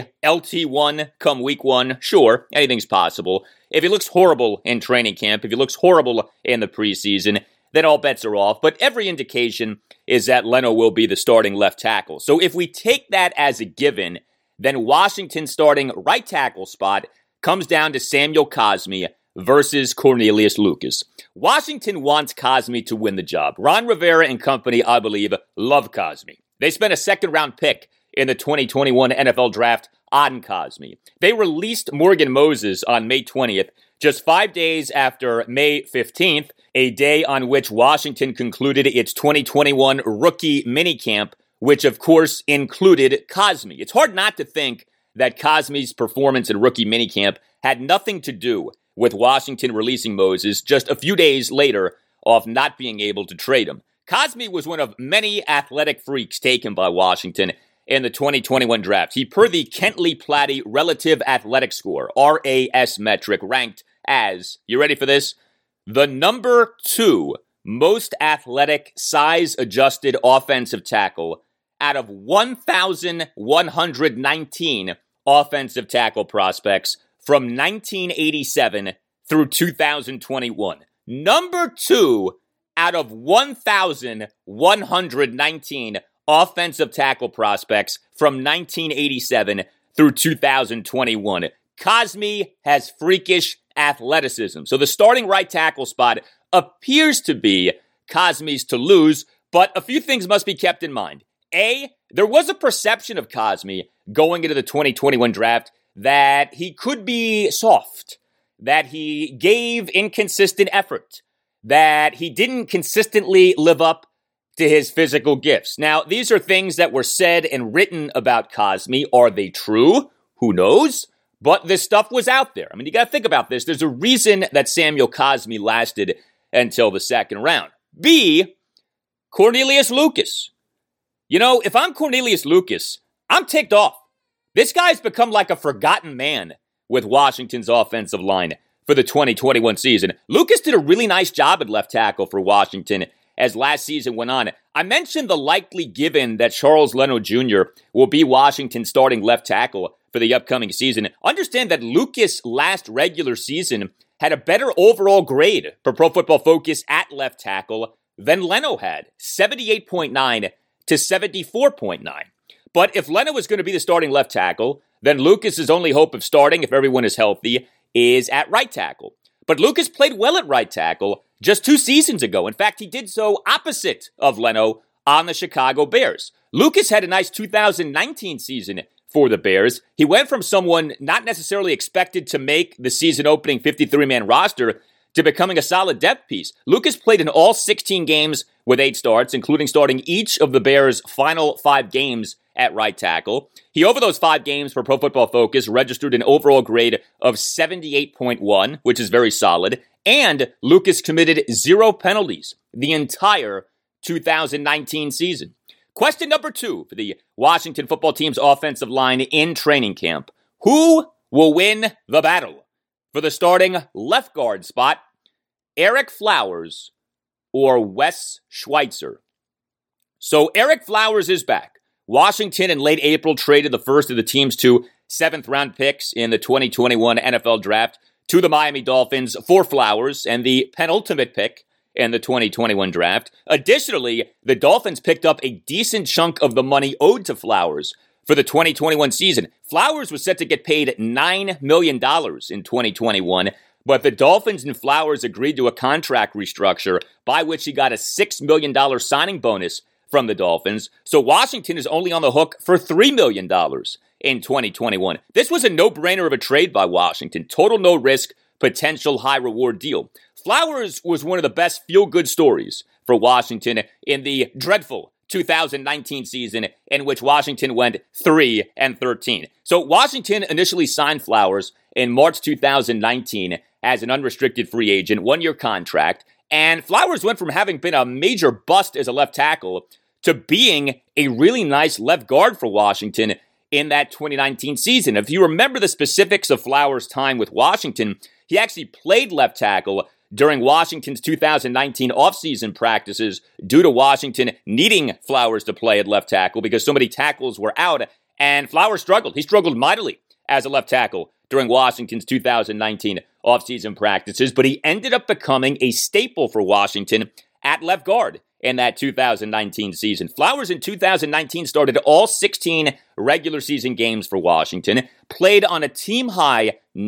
LT1 come week one? Sure, anything's possible. If he looks horrible in training camp, if he looks horrible in the preseason, then all bets are off. But every indication is that Leno will be the starting left tackle. So if we take that as a given, then Washington's starting right tackle spot comes down to Samuel Cosmi versus Cornelius Lucas. Washington wants Cosmi to win the job. Ron Rivera and company, I believe, love Cosmi. They spent a second-round pick in the 2021 NFL Draft on Cosmi. They released Morgan Moses on May 20th, just 5 days after May 15th, a day on which Washington concluded its 2021 rookie minicamp, which of course included Cosmi. It's hard not to think that Cosmi's performance in rookie minicamp had nothing to do with Washington releasing Moses just a few days later off not being able to trade him. Cosmi was one of many athletic freaks taken by Washington in the 2021 draft. He, per the Kentley-Platte Relative Athletic Score, RAS metric, ranked as, you ready for this? The number 2 most athletic size-adjusted offensive tackle out of 1,119 offensive tackle prospects from 1987 through 2021. Number 2 out of 1,119 offensive tackle prospects from 1987 through 2021. Cosmi has freakish athleticism. So the starting right tackle spot appears to be Cosmi's to lose, but a few things must be kept in mind. A, there was a perception of Cosmi going into the 2021 draft that he could be soft, that he gave inconsistent effort, that he didn't consistently live up to his physical gifts. Now, these are things that were said and written about Cosmi. Are they true? Who knows? But this stuff was out there. I mean, you got to think about this. There's a reason that Samuel Cosmi lasted until the second round. B, Cornelius Lucas. You know, if I'm Cornelius Lucas, I'm ticked off. This guy's become like a forgotten man with Washington's offensive line for the 2021 season. Lucas did a really nice job at left tackle for Washington as last season went on. I mentioned the likely given that Charles Leno Jr. will be Washington's starting left tackle for the upcoming season. Understand that Lucas' last regular season had a better overall grade for Pro Football Focus at left tackle than Leno had, 78.9 to 74.9. But if Leno is going to be the starting left tackle, then Lucas's only hope of starting, if everyone is healthy, is at right tackle. But Lucas played well at right tackle just 2 seasons ago. In fact, he did so opposite of Leno on the Chicago Bears. Lucas had a nice 2019 season for the Bears. He went from someone not necessarily expected to make the season-opening 53-man roster to becoming a solid depth piece. Lucas played in all 16 games with 8 starts, including starting each of the Bears' final 5 games at right tackle. He, over those 5 games for Pro Football Focus, registered an overall grade of 78.1, which is very solid, and Lucas committed 0 penalties the entire 2019 season. Question number 2 for the Washington football team's offensive line in training camp. Who will win the battle for the starting left guard spot? Ereck Flowers or Wes Schweitzer? So Ereck Flowers is back. Washington in late April traded the first of the team's 2 7th-round picks in the 2021 NFL Draft to the Miami Dolphins for Flowers and the penultimate pick in the 2021 draft. Additionally, the Dolphins picked up a decent chunk of the money owed to Flowers for the 2021 season. Flowers was set to get paid $9 million in 2021, but the Dolphins and Flowers agreed to a contract restructure by which he got a $6 million signing bonus from the Dolphins. So Washington is only on the hook for $3 million in 2021. This was a no-brainer of a trade by Washington. Total no-risk, potential high-reward deal. Flowers was one of the best feel-good stories for Washington in the dreadful 2019 season in which Washington went 3-13. So Washington initially signed Flowers in March 2019 as an unrestricted free agent, 1-year contract, and Flowers went from having been a major bust as a left tackle to being a really nice left guard for Washington in that 2019 season. If you remember the specifics of Flowers' time with Washington, he actually played left tackle during Washington's 2019 offseason practices due to Washington needing Flowers to play at left tackle because so many tackles were out, and Flowers struggled. He struggled mightily as a left tackle during Washington's 2019 offseason practices, but he ended up becoming a staple for Washington at left guard in that 2019 season. Flowers in 2019 started all 16 regular season games for Washington, played on a team-high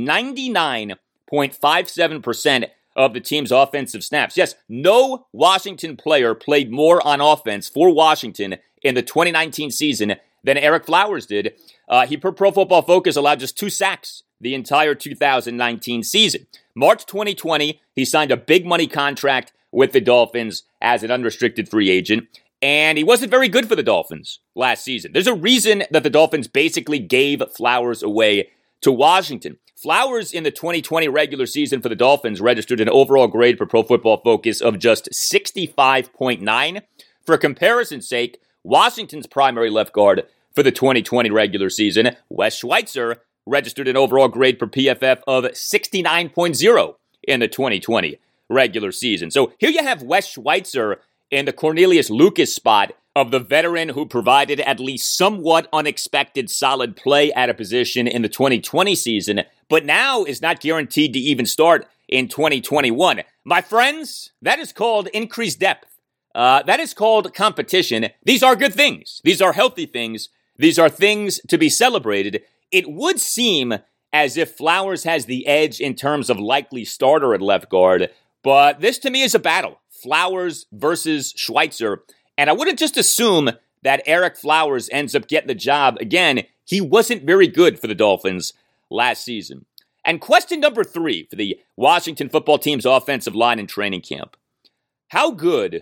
99.57% of the team's offensive snaps. Yes, no Washington player played more on offense for Washington in the 2019 season than Ereck Flowers did. He, per Pro Football Focus, allowed just 2 sacks the entire 2019 season. March 2020, he signed a big money contract with the Dolphins as an unrestricted free agent, and he wasn't very good for the Dolphins last season. There's a reason that the Dolphins basically gave Flowers away to Washington. Flowers in the 2020 regular season for the Dolphins registered an overall grade for Pro Football Focus of just 65.9. For comparison's sake, Washington's primary left guard for the 2020 regular season, Wes Schweitzer, registered an overall grade for PFF of 69.0 in the 2020 regular season. So here you have Wes Schweitzer in the Cornelius Lucas spot of the veteran who provided at least somewhat unexpected solid play at a position in the 2020 season, but now is not guaranteed to even start in 2021. My friends, that is called increased depth. That is called competition. These are good things. These are healthy things. These are things to be celebrated. It would seem as if Flowers has the edge in terms of likely starter at left guard, but this to me is a battle. Flowers versus Schweitzer. And I wouldn't just assume that Eric Flowers ends up getting the job. Again, he wasn't very good for the Dolphins last season. And question number 3 for the Washington football team's offensive line in training camp. How good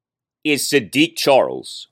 is Saahdiq Charles?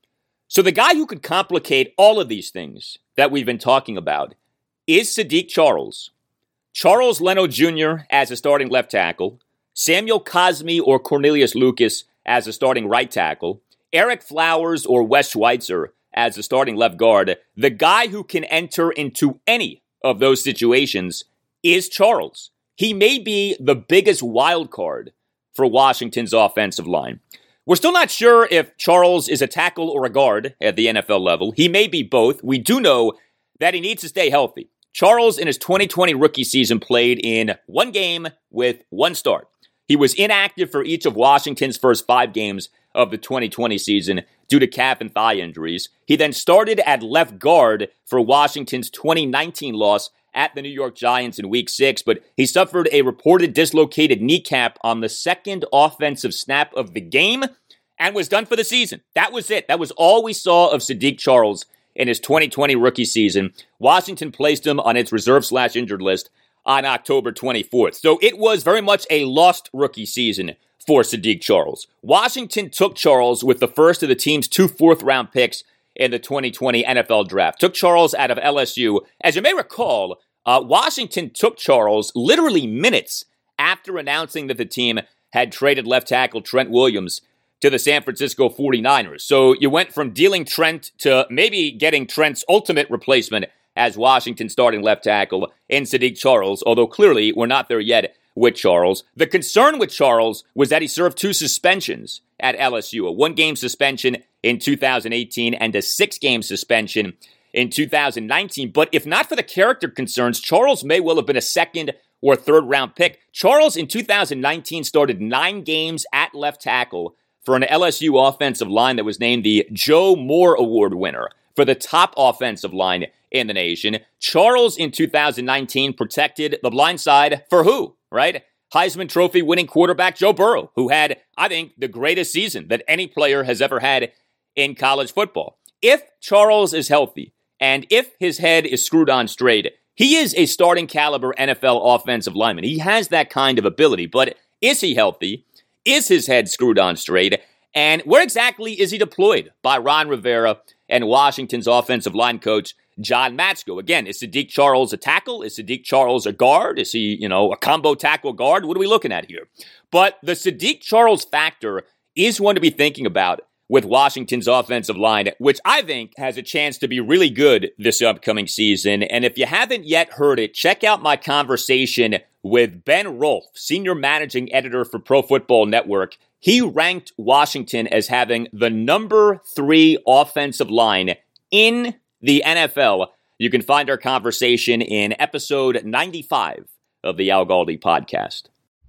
So the guy who could complicate all of these things that we've been talking about is Saahdiq Charles. Charles Leno Jr. as a starting left tackle, Samuel Cosmi or Cornelius Lucas as a starting right tackle, Eric Flowers or Wes Schweitzer as a starting left guard. The guy who can enter into any of those situations is Charles. He may be the biggest wild card for Washington's offensive line. We're still not sure if Charles is a tackle or a guard at the NFL level. He may be both. We do know that he needs to stay healthy. Charles, in his 2020 rookie season, played in 1 game with 1 start. He was inactive for each of Washington's first 5 games of the 2020 season due to calf and thigh injuries. He then started at left guard for Washington's 2019 loss at the New York Giants in Week 6, but he suffered a reported dislocated kneecap on the second offensive snap of the game and was done for the season. That was it. That was all we saw of Saahdiq Charles in his 2020 rookie season. Washington placed him on its reserve/injured list on October 24th. So it was very much a lost rookie season for Saahdiq Charles. Washington took Charles with the first of the team's 2 fourth-round picks in the 2020 NFL Draft. Took Charles out of LSU. As you may recall, Washington took Charles literally minutes after announcing that the team had traded left tackle Trent Williams to the San Francisco 49ers. So you went from dealing Trent to maybe getting Trent's ultimate replacement as Washington's starting left tackle in Saahdiq Charles, although clearly we're not there yet with Charles. The concern with Charles was that he served 2 suspensions at LSU, a 1-game suspension in 2018 and a 6-game suspension in 2019. But if not for the character concerns, Charles may well have been a 2nd or 3rd round pick. Charles in 2019 started 9 games at left tackle for an LSU offensive line that was named the Joe Moore Award winner for the top offensive line in the nation. Charles in 2019 protected the blind side for who, right? Heisman Trophy winning quarterback Joe Burrow, who had, I think, the greatest season that any player has ever had in college football. If Charles is healthy and if his head is screwed on straight, he is a starting caliber NFL offensive lineman. He has that kind of ability, but is he healthy? Is his head screwed on straight? And where exactly is he deployed by Ron Rivera and Washington's offensive line coach, John Matsko? Again, is Saahdiq Charles a tackle? Is Saahdiq Charles a guard? Is he, a combo tackle guard? What are we looking at here? But the Saahdiq Charles factor is one to be thinking about with Washington's offensive line, which I think has a chance to be really good this upcoming season. And if you haven't yet heard it, check out my conversation with Ben Rolfe, senior managing editor for Pro Football Network. He ranked Washington as having the number 3 offensive line in the NFL. You can find our conversation in episode 95 of the Al Galdi podcast.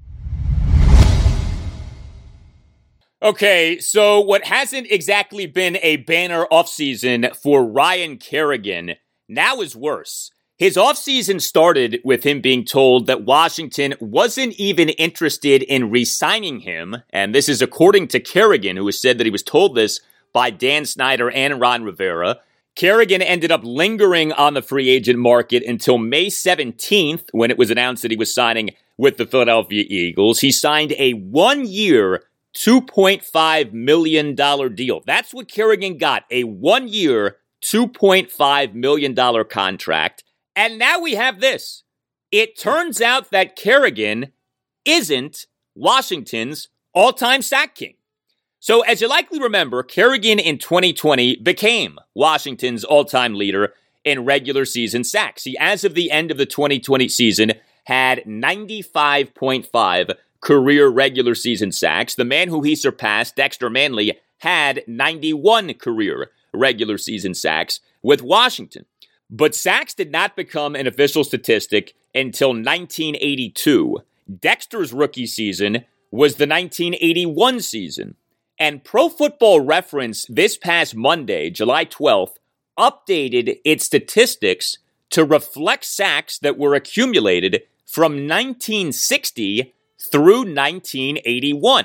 Okay, so what hasn't exactly been a banner offseason for Ryan Kerrigan now is worse. His offseason started with him being told that Washington wasn't even interested in re-signing him, and this is according to Kerrigan, who has said that he was told this by Dan Snyder and Ron Rivera. Kerrigan ended up lingering on the free agent market until May 17th, when it was announced that he was signing with the Philadelphia Eagles. He signed a 1-year, $2.5 million deal. That's what Kerrigan got, a 1-year, $2.5 million contract. And now we have this. It turns out that Kerrigan isn't Washington's all-time sack king. So as you likely remember, Kerrigan in 2020 became Washington's all-time leader in regular season sacks. He, as of the end of the 2020 season, had 95.5 career regular season sacks. The man who he surpassed, Dexter Manley, had 91 career regular season sacks with Washington. But sacks did not become an official statistic until 1982. Dexter's rookie season was the 1981 season. And Pro Football Reference this past Monday, July 12th, updated its statistics to reflect sacks that were accumulated from 1960 through 1981.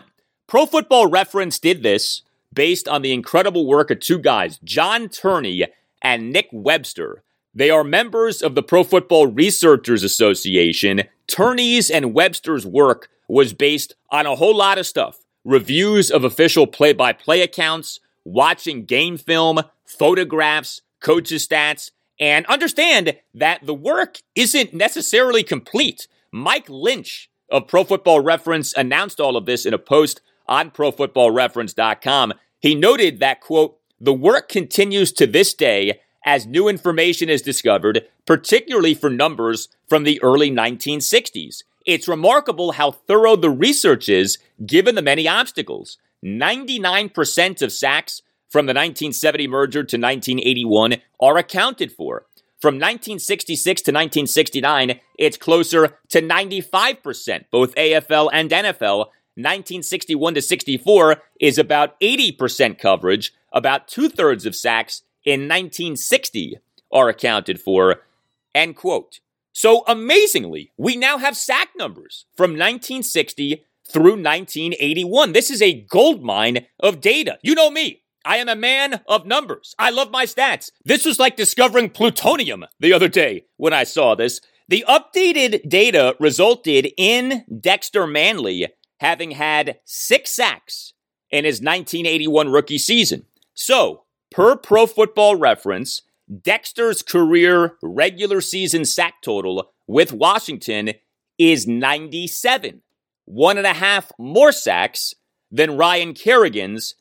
Pro Football Reference did this based on the incredible work of two guys, John Turney and Nick Webster. They are members of the Pro Football Researchers Association. Turney's and Webster's work was based on a whole lot of stuff. Reviews of official play-by-play accounts, watching game film, photographs, coaches' stats, and understand that the work isn't necessarily complete. Mike Lynch of Pro Football Reference announced all of this in a post on ProFootballReference.com. He noted that, quote, the work continues to this day as new information is discovered, particularly for numbers from the early 1960s. It's remarkable how thorough the research is given the many obstacles. 99% of sacks from the 1970 merger to 1981 are accounted for. From 1966 to 1969, it's closer to 95%, both AFL and NFL. 1961 to 64 is about 80% coverage. About two-thirds of sacks in 1960 are accounted for, end quote. So amazingly, we now have sack numbers from 1960 through 1981. This is a goldmine of data. You know me. I am a man of numbers. I love my stats. This was like discovering plutonium the other day when I saw this. The updated data resulted in Dexter Manley having had 6 sacks in his 1981 rookie season. So, per Pro Football Reference, Dexter's career regular season sack total with Washington is 97. 1.5 more sacks than Ryan Kerrigan's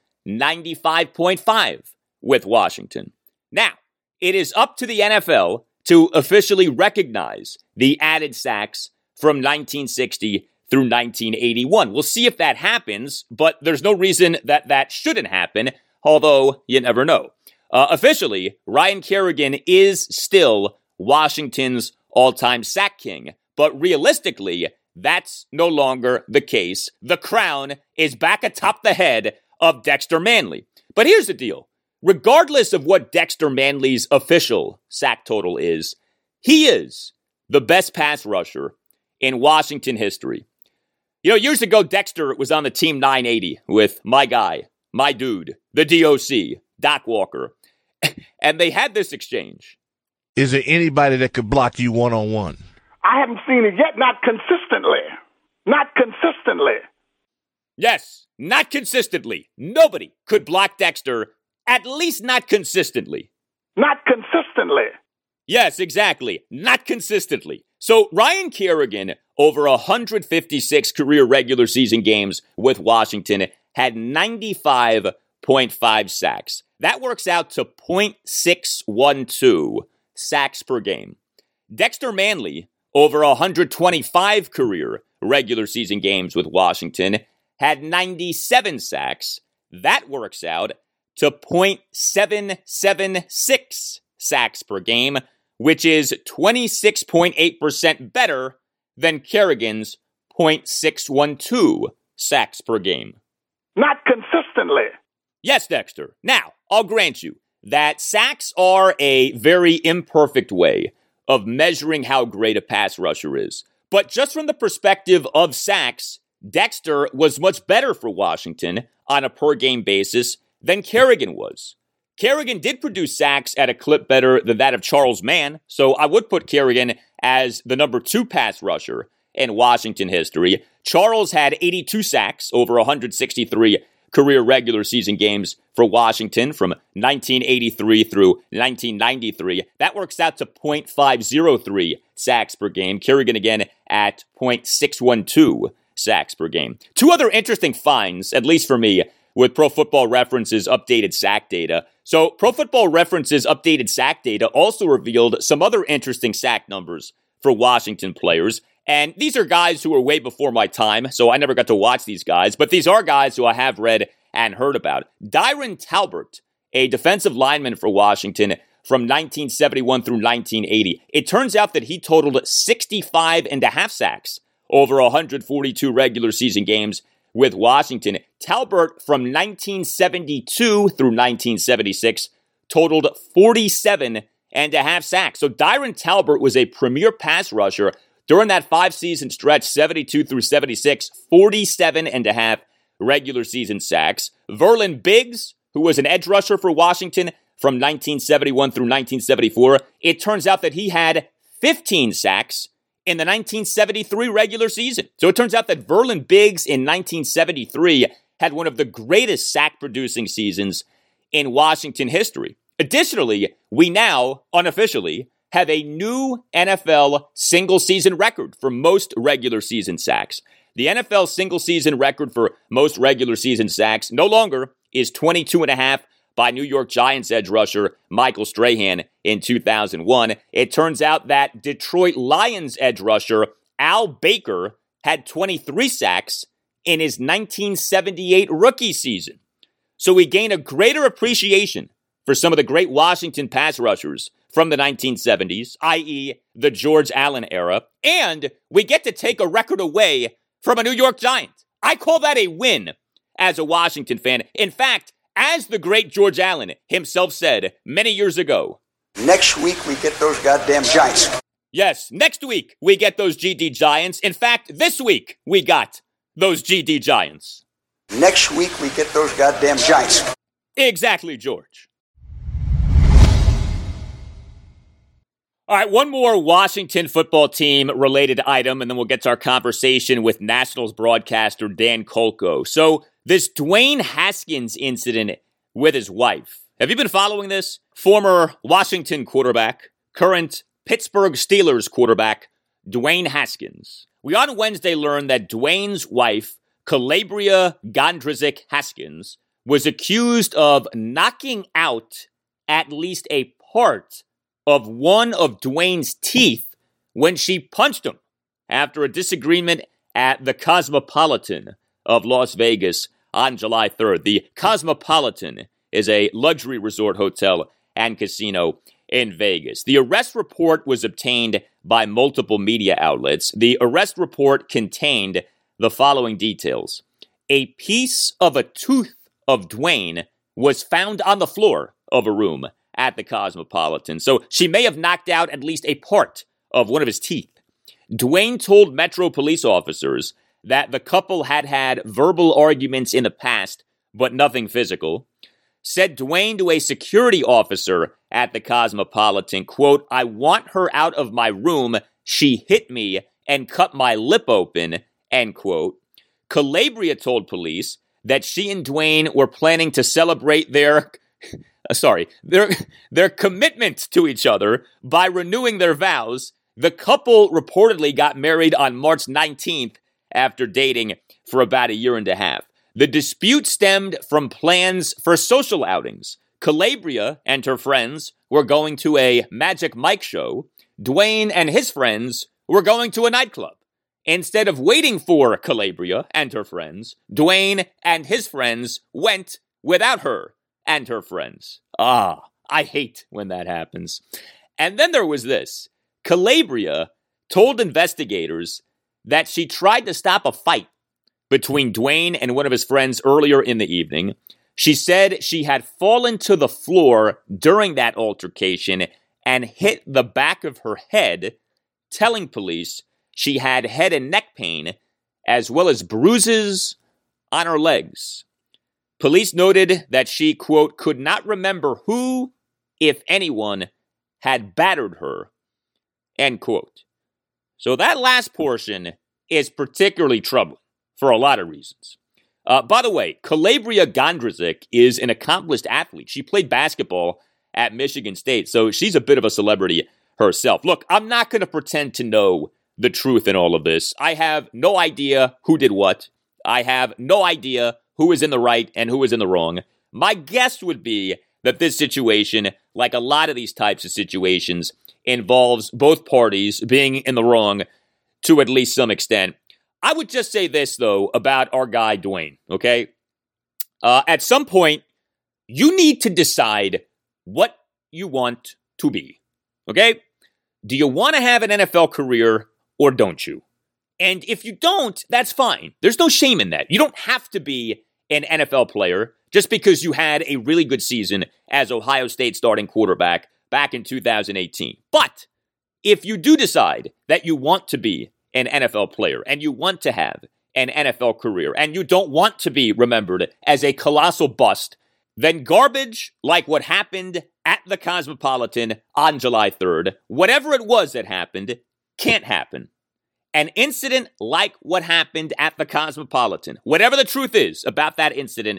95.5 with Washington. Now, it is up to the NFL to officially recognize the added sacks from 1960 through 1981. We'll see if that happens, but there's no reason that that shouldn't happen, although you never know. Officially, Ryan Kerrigan is still Washington's all-time sack king, but realistically, that's no longer the case. The crown is back atop the head of Dexter Manley. But here's the deal. Regardless of what Dexter Manley's official sack total is, he is the best pass rusher in Washington history. You know, years ago, Dexter was on the Team 980 with my guy, my dude, the DOC, Doc Walker. And they had this exchange. Is there anybody that could block you one-on-one? I haven't seen it yet, not consistently. Not consistently. Yes, not consistently. Nobody could block Dexter, at least not consistently. Not consistently. Yes, exactly. Not consistently. So Ryan Kerrigan, over 156 career regular season games with Washington, had 95.5 sacks. That works out to .612 sacks per game. Dexter Manley, over 125 career regular season games with Washington, had 97 sacks. That works out to .776 sacks per game, which is 26.8% better than Kerrigan's .612 sacks per game. Not consistently. Yes, Dexter. Now, I'll grant you that sacks are a very imperfect way of measuring how great a pass rusher is. But just from the perspective of sacks, Dexter was much better for Washington on a per-game basis than Kerrigan was. Kerrigan did produce sacks at a clip better than that of Charles Mann, so I would put Kerrigan as the number 2 pass rusher in Washington history. Charles had 82 sacks over 163 career regular season games for Washington from 1983 through 1993. That works out to .503 sacks per game. Kerrigan again at .612 sacks per game. 2 other interesting finds, at least for me, with Pro Football Reference's updated sack data. So Pro Football Reference's updated sack data also revealed some other interesting sack numbers for Washington players. And these are guys who are way before my time, so I never got to watch these guys, but these are guys who I have read and heard about. Dyron Talbert, a defensive lineman for Washington from 1971 through 1980. It turns out that he totaled 65.5 sacks over 142 regular season games with Washington. Talbert from 1972 through 1976 totaled 47.5 sacks. So Dyron Talbert was a premier pass rusher during that 5-season stretch, 72 through 76, 47.5 regular season sacks. Verlon Biggs, who was an edge rusher for Washington from 1971 through 1974, it turns out that he had 15 sacks in the 1973 regular season. So it turns out that Verlon Biggs in 1973 had one of the greatest sack-producing seasons in Washington history. Additionally, we now, unofficially, have a new NFL single-season record for most regular season sacks. The NFL single-season record for most regular season sacks no longer is 22.5 by New York Giants edge rusher Michael Strahan in 2001. It turns out that Detroit Lions edge rusher Al Baker had 23 sacks in his 1978 rookie season. So we gain a greater appreciation for some of the great Washington pass rushers from the 1970s, i.e. the George Allen era, and we get to take a record away from a New York Giant. I call that a win as a Washington fan. In fact, as the great George Allen himself said many years ago, next week we get those goddamn Giants. Yes, next week we get those GD Giants. In fact, this week we got those GD Giants. Next week we get those goddamn Giants. Exactly, George. All right, one more Washington football team related item, and then we'll get to our conversation with Nationals broadcaster Dan Kolko. So this Dwayne Haskins incident with his wife. Have you been following this? Former Washington quarterback, current Pittsburgh Steelers quarterback, Dwayne Haskins. We on Wednesday learned that Dwayne's wife, Calabria Gondrezick Haskins, was accused of knocking out at least a part of one of Dwayne's teeth when she punched him after a disagreement at the Cosmopolitan of Las Vegas on July 3rd. The Cosmopolitan is a luxury resort hotel and casino in Vegas. The arrest report was obtained by multiple media outlets. The arrest report contained the following details. A piece of a tooth of Dwayne was found on the floor of a room at the Cosmopolitan. So she may have knocked out at least a part of one of his teeth. Dwayne told Metro police officers that the couple had had verbal arguments in the past, but nothing physical. Said Dwayne to a security officer at the Cosmopolitan, quote, "I want her out of my room. She hit me and cut my lip open," end quote. Calabria told police that she and Dwayne were planning to celebrate their commitment to each other by renewing their vows. The couple reportedly got married on March 19th after dating for about a year and a half. The dispute stemmed from plans for social outings. Calabria and her friends were going to a Magic Mike show. Dwayne and his friends were going to a nightclub. Instead of waiting for Calabria and her friends, Dwayne and his friends went without her and her friends. I hate when that happens. And then there was this. Calabria told investigators that she tried to stop a fight between Dwayne and one of his friends earlier in the evening. She said she had fallen to the floor during that altercation and hit the back of her head, telling police she had head and neck pain as well as bruises on her legs. Police noted that she, quote, could not remember who, if anyone, had battered her, end quote. So that last portion is particularly troubling for a lot of reasons. By the way, Calabria Gondrezick is an accomplished athlete. She played basketball at Michigan State, so she's a bit of a celebrity herself. Look, I'm not going to pretend to know the truth in all of this. I have no idea who did what. I have no idea who is in the right and who is in the wrong. My guess would be that this situation, like a lot of these types of situations, involves both parties being in the wrong to at least some extent. I would just say this, though, about our guy Dwayne, okay? At some point, you need to decide what you want to be, okay? Do you want to have an NFL career or don't you? And if you don't, that's fine. There's no shame in that. You don't have to be an NFL player just because you had a really good season as Ohio State starting quarterback back in 2018. But if you do decide that you want to be an NFL player and you want to have an NFL career and you don't want to be remembered as a colossal bust, then garbage like what happened at the Cosmopolitan on July 3rd, whatever it was that happened, can't happen. An incident like what happened at the Cosmopolitan, whatever the truth is about that incident,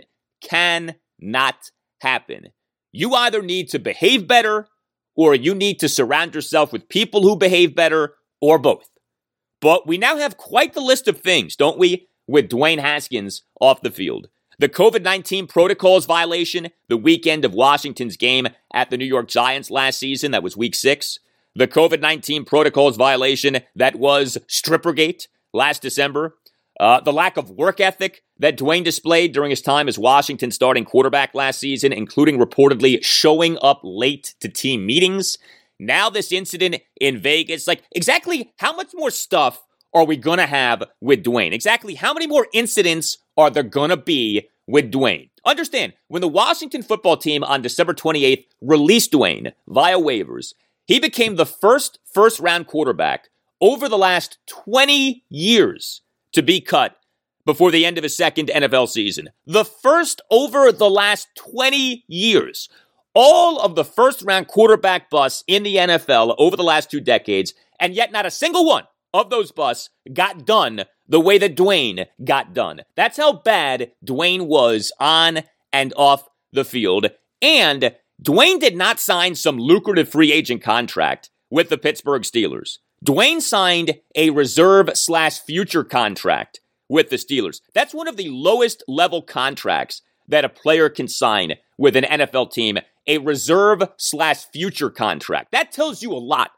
cannot happen. You either need to behave better or you need to surround yourself with people who behave better, or both. But we now have quite the list of things, don't we, with Dwayne Haskins off the field. The COVID-19 protocols violation the weekend of Washington's game at the New York Giants last season, that was week 6. The COVID-19 protocols violation that was Strippergate last December. The lack of work ethic that Dwayne displayed during his time as Washington's starting quarterback last season, including reportedly showing up late to team meetings. Now this incident in Vegas, like exactly how much more stuff are we going to have with Dwayne? Exactly how many more incidents are there going to be with Dwayne? Understand, when the Washington football team on December 28th released Dwayne via waivers, he became the first-round quarterback over the last 20 years to be cut before the end of his second NFL season. The first over the last 20 years. All of the first-round quarterback busts in the NFL over the last 2 decades, and yet not a single one of those busts got done the way that Dwayne got done. That's how bad Dwayne was on and off the field. And Dwayne did not sign some lucrative free agent contract with the Pittsburgh Steelers. Dwayne signed a reserve/future contract with the Steelers. That's one of the lowest level contracts that a player can sign with an NFL team, a reserve/future contract. That tells you a lot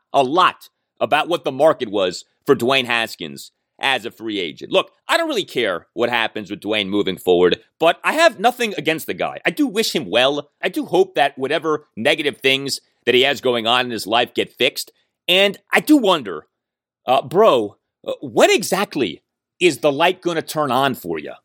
about what the market was for Dwayne Haskins as a free agent. Look, I don't really care what happens with Dwayne moving forward, but I have nothing against the guy. I do wish him well. I do hope that whatever negative things that he has going on in his life get fixed. And I do wonder, bro, when exactly is the light going to turn on for you?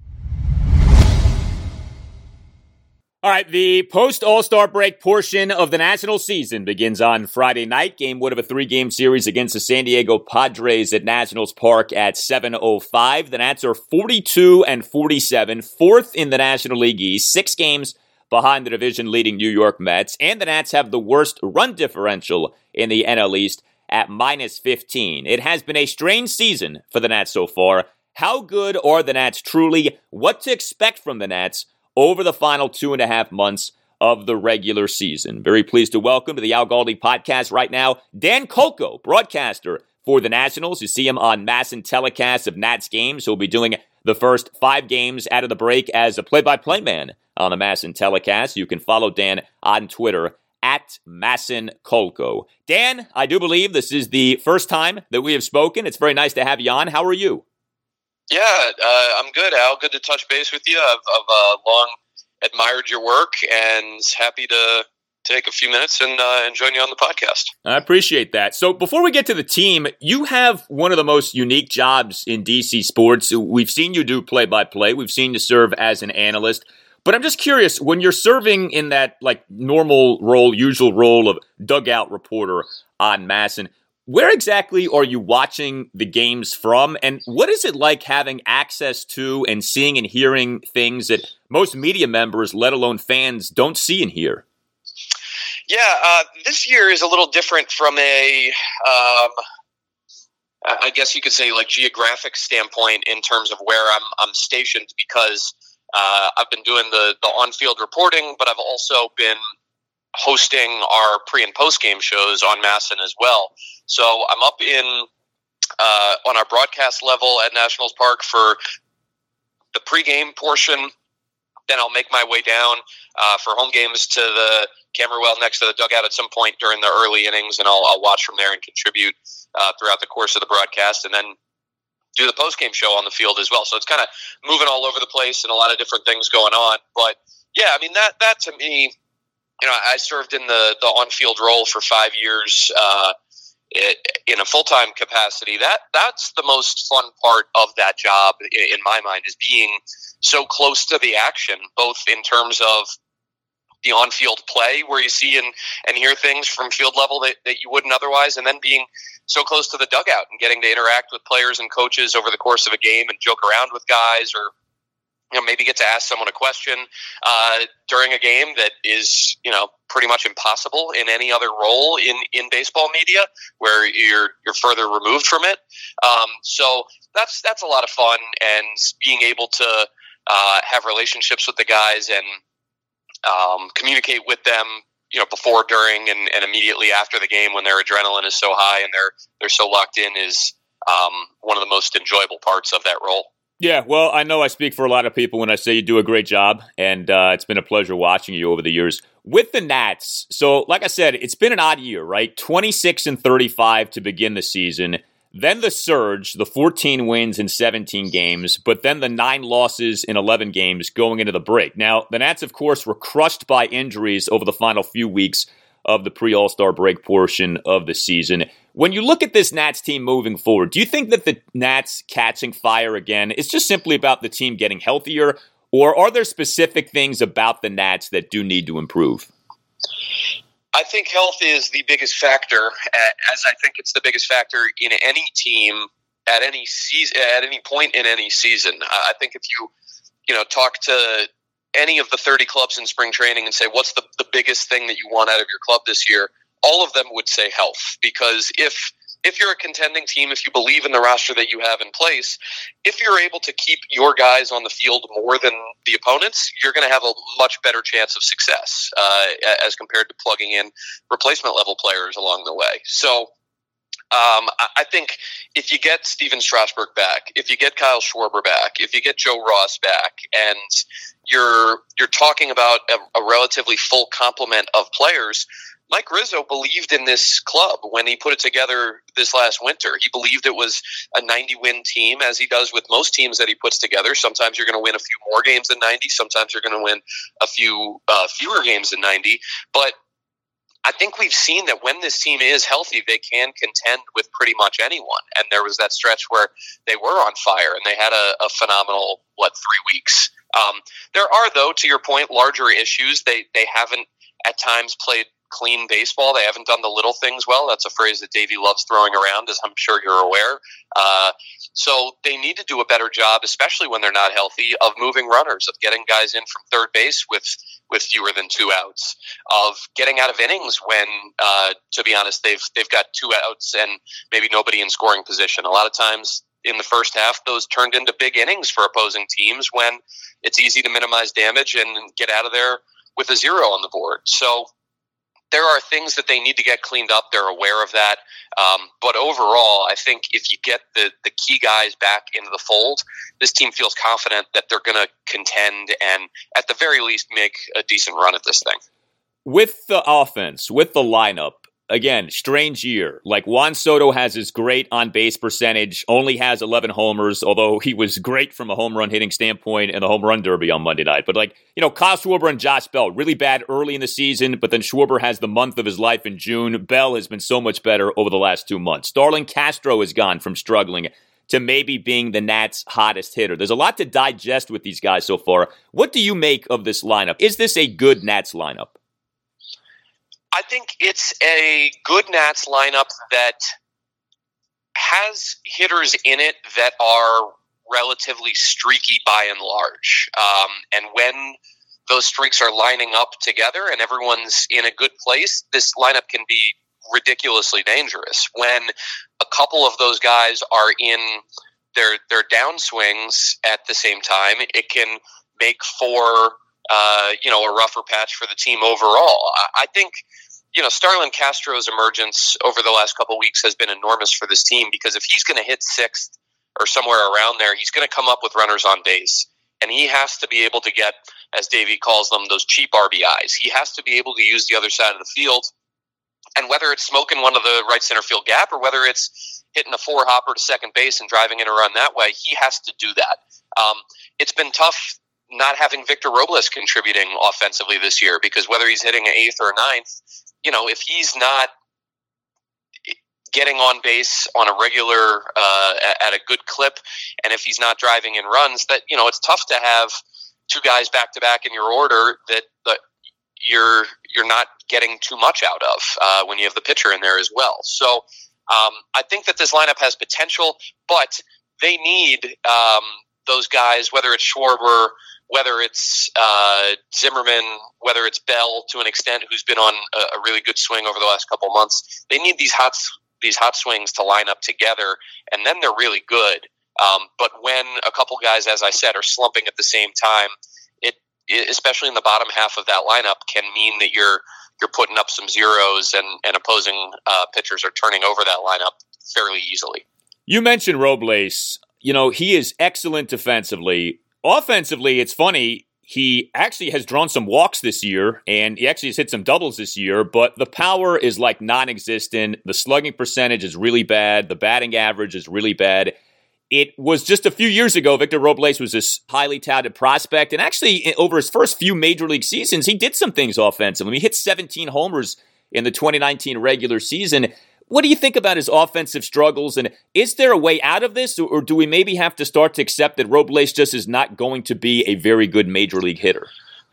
All right, the post-All-Star break portion of the national season begins on Friday night. Game 1 of a 3-game series against the San Diego Padres at Nationals Park at 7:05. The Nats are 42-47, fourth in the National League East, 6 games behind the division-leading New York Mets. And the Nats have the worst run differential in the NL East at -15. It has been a strange season for the Nats so far. How good are the Nats truly? What to expect from the Nats over the final 2.5 months of the regular season? Very pleased to welcome to the Al Galdi podcast right now, Dan Kolko, broadcaster for the Nationals. You see him on MASN telecasts of Nats games. He'll be doing the first 5 games out of the break as a play-by-play man on the MASN telecast. You can follow Dan on Twitter at MASN Kolko. Dan, I do believe this is the first time that we have spoken. It's very nice to have you on. How are you? Yeah, I'm good, Al. Good to touch base with you. I've long admired your work and happy to take a few minutes and join you on the podcast. I appreciate that. So before we get to the team, you have one of the most unique jobs in DC sports. We've seen you do play-by-play. We've seen you serve as an analyst. But I'm just curious, when you're serving in that normal role, usual role of dugout reporter on MASN, where exactly are you watching the games from, and what is it like having access to and seeing and hearing things that most media members, let alone fans, don't see and hear? Yeah, this year is a little different from a, I guess you could say, geographic standpoint in terms of where I'm stationed, because I've been doing the on-field reporting, but I've also been hosting our pre- and post-game shows on MASN as well. So I'm up in on our broadcast level at Nationals Park for the pregame portion. Then I'll make my way down for home games to the camera well next to the dugout at some point during the early innings, and I'll watch from there and contribute throughout the course of the broadcast, and then do the post-game show on the field as well. So it's kind of moving all over the place and a lot of different things going on. But yeah, I mean, that to me, I served in the on-field role for 5 years in a full-time capacity. That's the most fun part of that job in my mind, is being so close to the action, both in terms of the on-field play where you see and hear things from field level that you wouldn't otherwise, and then being so close to the dugout and getting to interact with players and coaches over the course of a game and joke around with guys, or maybe get to ask someone a question during a game that is pretty much impossible in any other role in baseball media, where you're further removed from it. So that's a lot of fun, and being able to have relationships with the guys and communicate with them, before, during, and immediately after the game when their adrenaline is so high and they're so locked in is one of the most enjoyable parts of that role. Yeah, well, I know I speak for a lot of people when I say you do a great job, and it's been a pleasure watching you over the years. With the Nats, so like I said, it's been an odd year, right? 26-35 to begin the season. Then the surge, the 14 wins in 17 games, but then the 9 losses in 11 games going into the break. Now, the Nats, of course, were crushed by injuries over the final few weeks of the pre-All-Star break portion of the season. When you look at this Nats team moving forward, do you think that the Nats catching fire again is just simply about the team getting healthier, or are there specific things about the Nats that do need to improve? I think health is the biggest factor, as I think it's the biggest factor in any team at any season, at any point in any season. I think if you talk to any of the 30 clubs in spring training and say, what's the biggest thing that you want out of your club this year, all of them would say health. Because if you're a contending team, if you believe in the roster that you have in place, if you're able to keep your guys on the field more than the opponents, you're going to have a much better chance of success as compared to plugging in replacement level players along the way. So I think if you get Steven Strasburg back, if you get Kyle Schwarber back, if you get Joe Ross back, and you're talking about a relatively full complement of players, Mike Rizzo believed in this club when he put it together this last winter. He believed it was a 90-win team, as he does with most teams that he puts together. Sometimes you're going to win a few more games than 90. Sometimes you're going to win a few fewer games than 90. But I think we've seen that when this team is healthy, they can contend with pretty much anyone. And there was that stretch where they were on fire, and they had a phenomenal, 3 weeks. There are, though, to your point, larger issues. They haven't at times played clean baseball. They haven't done the little things well. That's a phrase that Davey loves throwing around, as I'm sure you're aware. So they need to do a better job, especially when they're not healthy, of moving runners, of getting guys in from third base with fewer than 2 outs, of getting out of innings when, to be honest, they've got 2 outs and maybe nobody in scoring position. A lot of times in the first half, those turned into big innings for opposing teams when it's easy to minimize damage and get out of there with a 0 on the board. So there are things that they need to get cleaned up. They're aware of that. But overall, I think if you get the key guys back into the fold, this team feels confident that they're going to contend and at the very least make a decent run at this thing. With the offense, with the lineup, again, strange year. Like Juan Soto has his great on-base percentage, only has 11 homers, although he was great from a home run hitting standpoint in the home run derby on Monday night. But Kyle Schwarber and Josh Bell, really bad early in the season, but then Schwarber has the month of his life in June. Bell has been so much better over the last 2 months. Starlin Castro has gone from struggling to maybe being the Nats' hottest hitter. There's a lot to digest with these guys so far. What do you make of this lineup? Is this a good Nats lineup? I think it's a good Nats lineup that has hitters in it that are relatively streaky by and large. And when those streaks are lining up together and everyone's in a good place, this lineup can be ridiculously dangerous. When a couple of those guys are in their downswings at the same time, it can make for a rougher patch for the team overall. I think Starlin Castro's emergence over the last couple of weeks has been enormous for this team, because if he's going to hit 6th or somewhere around there, he's going to come up with runners on base. And he has to be able to get, as Davey calls them, those cheap RBIs. He has to be able to use the other side of the field. And whether it's smoking one of the right center field gap or whether it's hitting a 4-hopper to second base and driving in a run that way, he has to do that. It's been tough not having Victor Robles contributing offensively this year, because whether he's hitting an 8th or 9th, if he's not getting on base on a regular, at a good clip, and if he's not driving in runs, that, it's tough to have 2 guys back to back in your order that you're not getting too much out of when you have the pitcher in there as well. So I think that this lineup has potential, but they need those guys, whether it's Schwarber, whether it's Zimmerman, whether it's Bell to an extent, who's been on a really good swing over the last couple of months. They need these hot swings to line up together, and then they're really good. But when a couple guys, as I said, are slumping at the same time, it especially in the bottom half of that lineup, can mean that you're putting up some zeros, and opposing pitchers are turning over that lineup fairly easily. You mentioned Robles. He is excellent defensively. Offensively, it's funny. He actually has drawn some walks this year, and he actually has hit some doubles this year, but the power is like non-existent. The slugging percentage is really bad. The batting average is really bad. It was just a few years ago, Victor Robles was this highly touted prospect, and actually over his first few major league seasons, he did some things offensively. He hit 17 homers in the 2019 regular season. What do you think about his offensive struggles, and is there a way out of this, or do we maybe have to start to accept that Robles just is not going to be a very good major league hitter?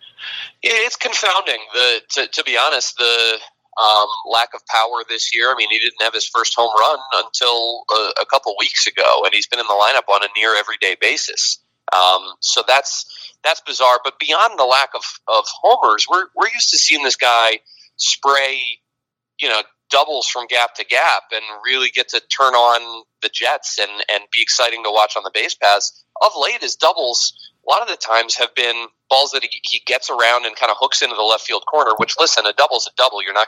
It's confounding. To be honest, the lack of power this year. He didn't have his first home run until a couple weeks ago, and he's been in the lineup on a near everyday basis. So that's bizarre. But beyond the lack of homers, we're used to seeing this guy spray, doubles from gap to gap and really get to turn on the jets and be exciting to watch on the base paths. Of late, his doubles a lot of the times have been balls that he gets around and kind of hooks into the left field corner, which, listen, a double's a double. You're not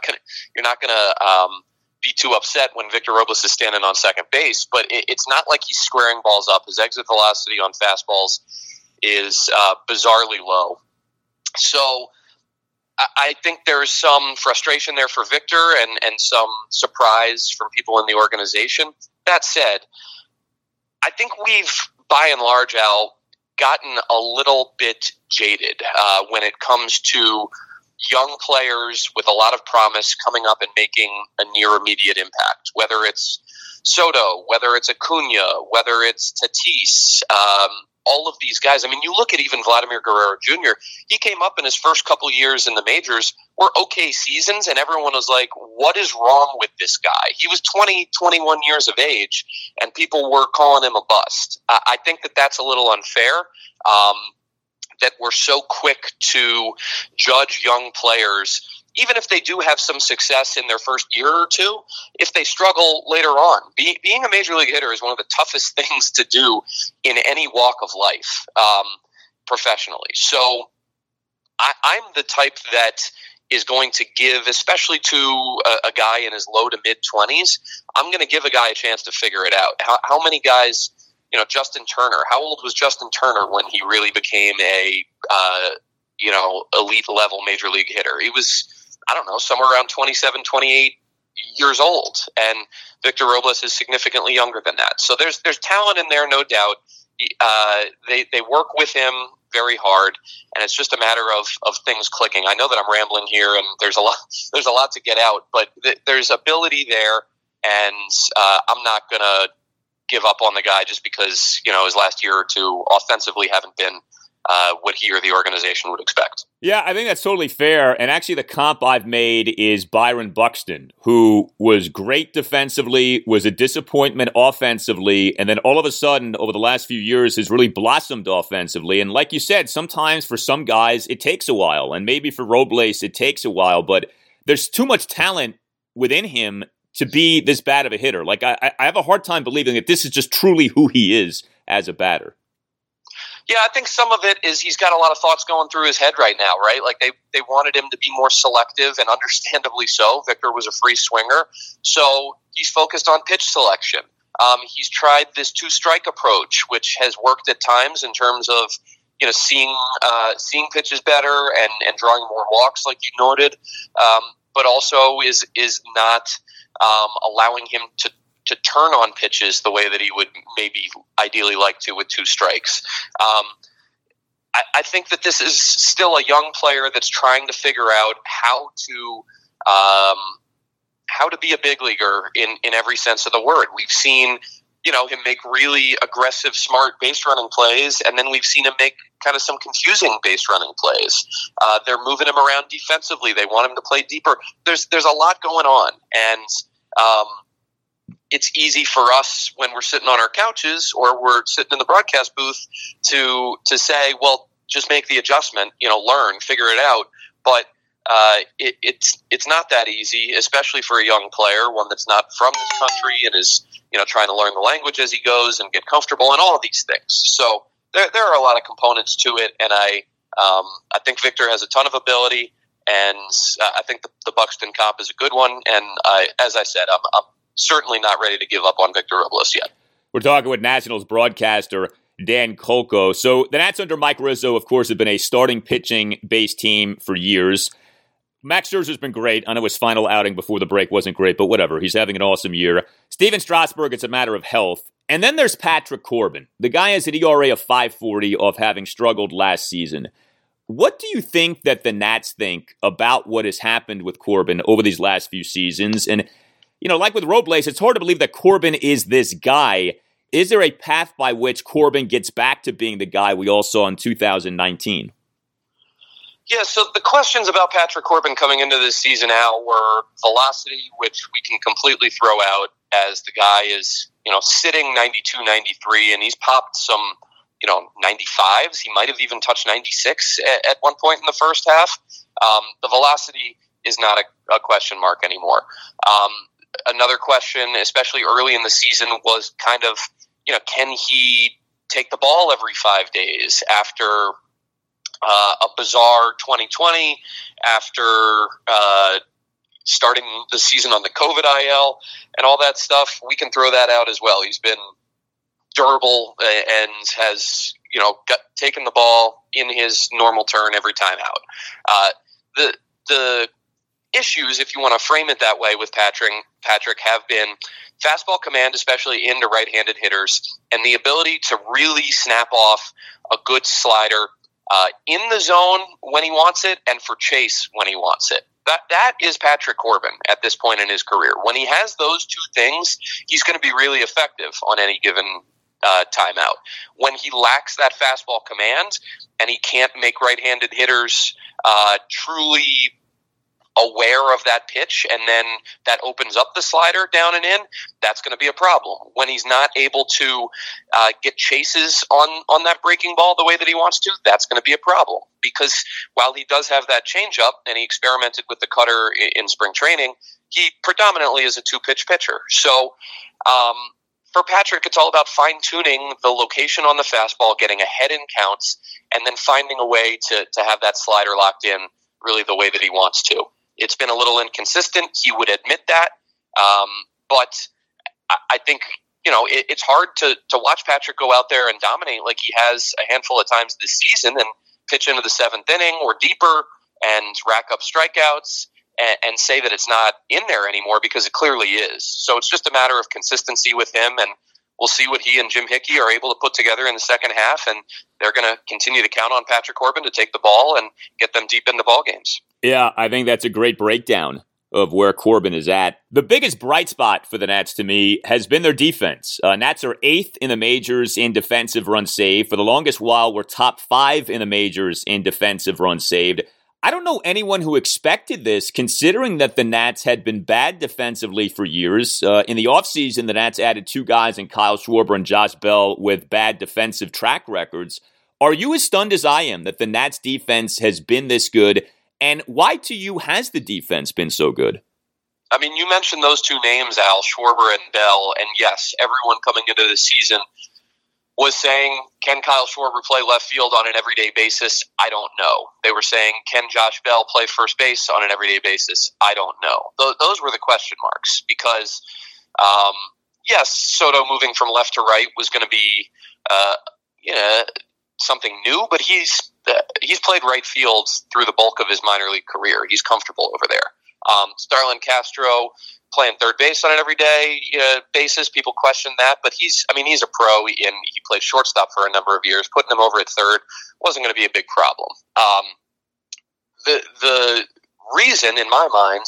gonna be too upset when Victor Robles is standing on second base, but it's not like he's squaring balls up. His exit velocity on fastballs is bizarrely low. So I think there's some frustration there for Victor and some surprise from people in the organization. That said, I think we've, by and large, Al, gotten a little bit jaded when it comes to young players with a lot of promise coming up and making a near immediate impact, whether it's Soto, whether it's Acuna, whether it's Tatis, all of these guys. You look at even Vladimir Guerrero Jr., he came up in his first couple years in the majors, were okay seasons, and everyone was like, what is wrong with this guy? He was 20, 21 years of age, and people were calling him a bust. I think that that's a little unfair, that we're so quick to judge young players, even if they do have some success in their first year or two, if they struggle later on. Being a major league hitter is one of the toughest things to do in any walk of life professionally. So I'm the type that is going to give, especially to a guy in his low to mid-20s, I'm going to give a guy a chance to figure it out. How many guys, Justin Turner, how old was Justin Turner when he really became a elite level major league hitter? He was, somewhere around 27, 28 years old. And Victor Robles is significantly younger than that. So there's talent in there, no doubt. They work with him very hard, and it's just a matter of things clicking. I know that I'm rambling here, and there's a lot to get out, but there's ability there, and I'm not going to give up on the guy just because, his last year or two offensively haven't been what he or the organization would expect. Yeah, I think that's totally fair. And actually the comp I've made is Byron Buxton, who was great defensively, was a disappointment offensively, and then all of a sudden over the last few years has really blossomed offensively. And like you said, sometimes for some guys it takes a while, and maybe for Robles it takes a while, but there's too much talent within him to be this bad of a hitter. Like I have a hard time believing that this is just truly who he is as a batter. Yeah, I think some of it is he's got a lot of thoughts going through his head right now, right? Like they wanted him to be more selective, and understandably so. Victor was a free swinger, so he's focused on pitch selection. He's tried this two-strike approach, which has worked at times in terms of seeing pitches better and drawing more walks, like you noted, but also is not allowing him to turn on pitches the way that he would maybe ideally like to with two strikes. I think that this is still a young player that's trying to figure out how to be a big leaguer in every sense of the word. We've seen him make really aggressive, smart base running plays, and then we've seen him make kind of some confusing base running plays. They're moving him around defensively. They want him to play deeper. There's a lot going on, and it's easy for us when we're sitting on our couches or we're sitting in the broadcast booth to say, well, just make the adjustment, learn, figure it out. But it's not that easy, especially for a young player, one that's not from this country and is trying to learn the language as he goes and get comfortable and all of these things. So there are a lot of components to it, and I think Victor has a ton of ability, and I think the Buxton comp is a good one. And as I said, I'm certainly not ready to give up on Victor Robles yet. We're talking with Nationals broadcaster Dan Kolko. So the Nats under Mike Rizzo, of course, have been a starting pitching-based team for years. Max Scherzer's been great. I know his final outing before the break wasn't great, but whatever. He's having an awesome year. Steven Strasburg, it's a matter of health. And then there's Patrick Corbin. The guy has an ERA of 5.40 of having struggled last season. What do you think that the Nats think about what has happened with Corbin over these last few seasons? And, like with Robles, it's hard to believe that Corbin is this guy. Is there a path by which Corbin gets back to being the guy we all saw in 2019? Yeah, so the questions about Patrick Corbin coming into this season, Al, were velocity, which we can completely throw out as the guy is, sitting 92, 93, and he's popped some, 95s. He might have even touched 96 at one point in the first half. The velocity is not a question mark anymore. Another question, especially early in the season, was kind of, can he take the ball every 5 days after a bizarre 2020, after starting the season on the COVID IL and all that stuff? We can throw that out as well. He's been durable and has, taken the ball in his normal turn every time out. The issues, if you want to frame it that way, with Patrick have been fastball command, especially into right-handed hitters, and the ability to really snap off a good slider in the zone when he wants it and for chase when he wants it. That is Patrick Corbin at this point in his career. When he has those two things, he's going to be really effective on any given timeout. When he lacks that fastball command and he can't make right-handed hitters truly aware of that pitch, and then that opens up the slider down and in, that's going to be a problem. When he's not able to get chases on that breaking ball the way that he wants to, that's going to be a problem. Because while he does have that changeup, and he experimented with the cutter in spring training, he predominantly is a two-pitch pitcher. So for Patrick, it's all about fine-tuning the location on the fastball, getting ahead in counts, and then finding a way to have that slider locked in really the way that he wants to. It's been a little inconsistent. He would admit that. But I think, it's hard to watch Patrick go out there and dominate like he has a handful of times this season and pitch into the seventh inning or deeper and rack up strikeouts and say that it's not in there anymore, because it clearly is. So it's just a matter of consistency with him, and we'll see what he and Jim Hickey are able to put together in the second half, and they're going to continue to count on Patrick Corbin to take the ball and get them deep in the ball games. Yeah, I think that's a great breakdown of where Corbin is at. The biggest bright spot for the Nats to me has been their defense. Nats are 8th in the majors in defensive runs saved. For the longest while, we're top 5 in the majors in defensive runs saved. I don't know anyone who expected this, considering that the Nats had been bad defensively for years. In the offseason, the Nats added 2 guys in Kyle Schwarber and Josh Bell with bad defensive track records. Are you as stunned as I am that the Nats defense has been this good? And why to you has the defense been so good? I mean, you mentioned those 2 names, Al, Schwarber and Bell. And yes, everyone coming into the season was saying, can Kyle Schwarber play left field on an everyday basis? I don't know. They were saying, can Josh Bell play first base on an everyday basis? I don't know. Those were the question marks, because, yes, Soto moving from left to right was going to be something new, but he's played right field through the bulk of his minor league career. He's comfortable over there. Starlin Castro playing third base on an everyday basis. People question that, but he's a pro, and he played shortstop for a number of years. Putting him over at third wasn't going to be a big problem. The reason, in my mind,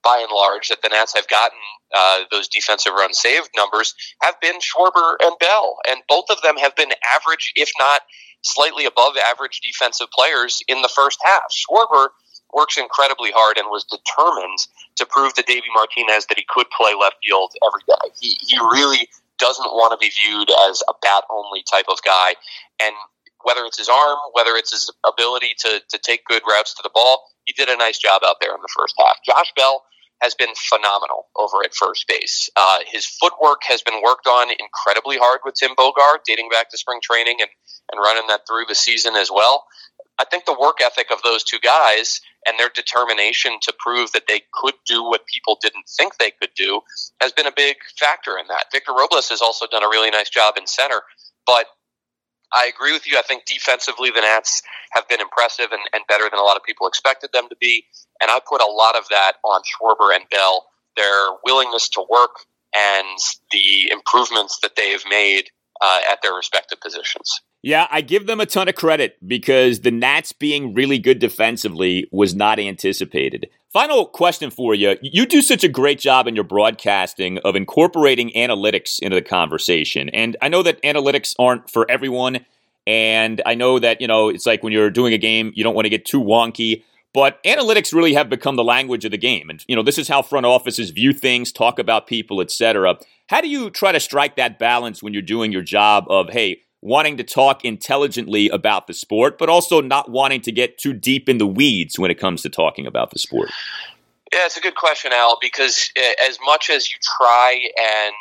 by and large, that the Nats have gotten those defensive run saved numbers have been Schwarber and Bell. And both of them have been average, if not slightly above average defensive players in the first half. Schwarber works incredibly hard and was determined to prove to Davey Martinez that he could play left field every day. He really doesn't want to be viewed as a bat-only type of guy. And whether it's his arm, whether it's his ability to take good routes to the ball, he did a nice job out there in the first half. Josh Bell has been phenomenal over at first base. His footwork has been worked on incredibly hard with Tim Bogard, dating back to spring training and running that through the season as well. I think the work ethic of those two guys and their determination to prove that they could do what people didn't think they could do has been a big factor in that. Victor Robles has also done a really nice job in center, but I agree with you. I think defensively the Nats have been impressive and better than a lot of people expected them to be, and I put a lot of that on Schwarber and Bell, their willingness to work and the improvements that they have made at their respective positions. Yeah, I give them a ton of credit because the Nats being really good defensively was not anticipated. Final question for you. You do such a great job in your broadcasting of incorporating analytics into the conversation. And I know that analytics aren't for everyone. And I know that, it's like when you're doing a game, you don't want to get too wonky. But analytics really have become the language of the game. And, this is how front offices view things, talk about people, etc. How do you try to strike that balance when you're doing your job of, hey, wanting to talk intelligently about the sport, but also not wanting to get too deep in the weeds when it comes to talking about the sport? Yeah, it's a good question, Al, because as much as you try and,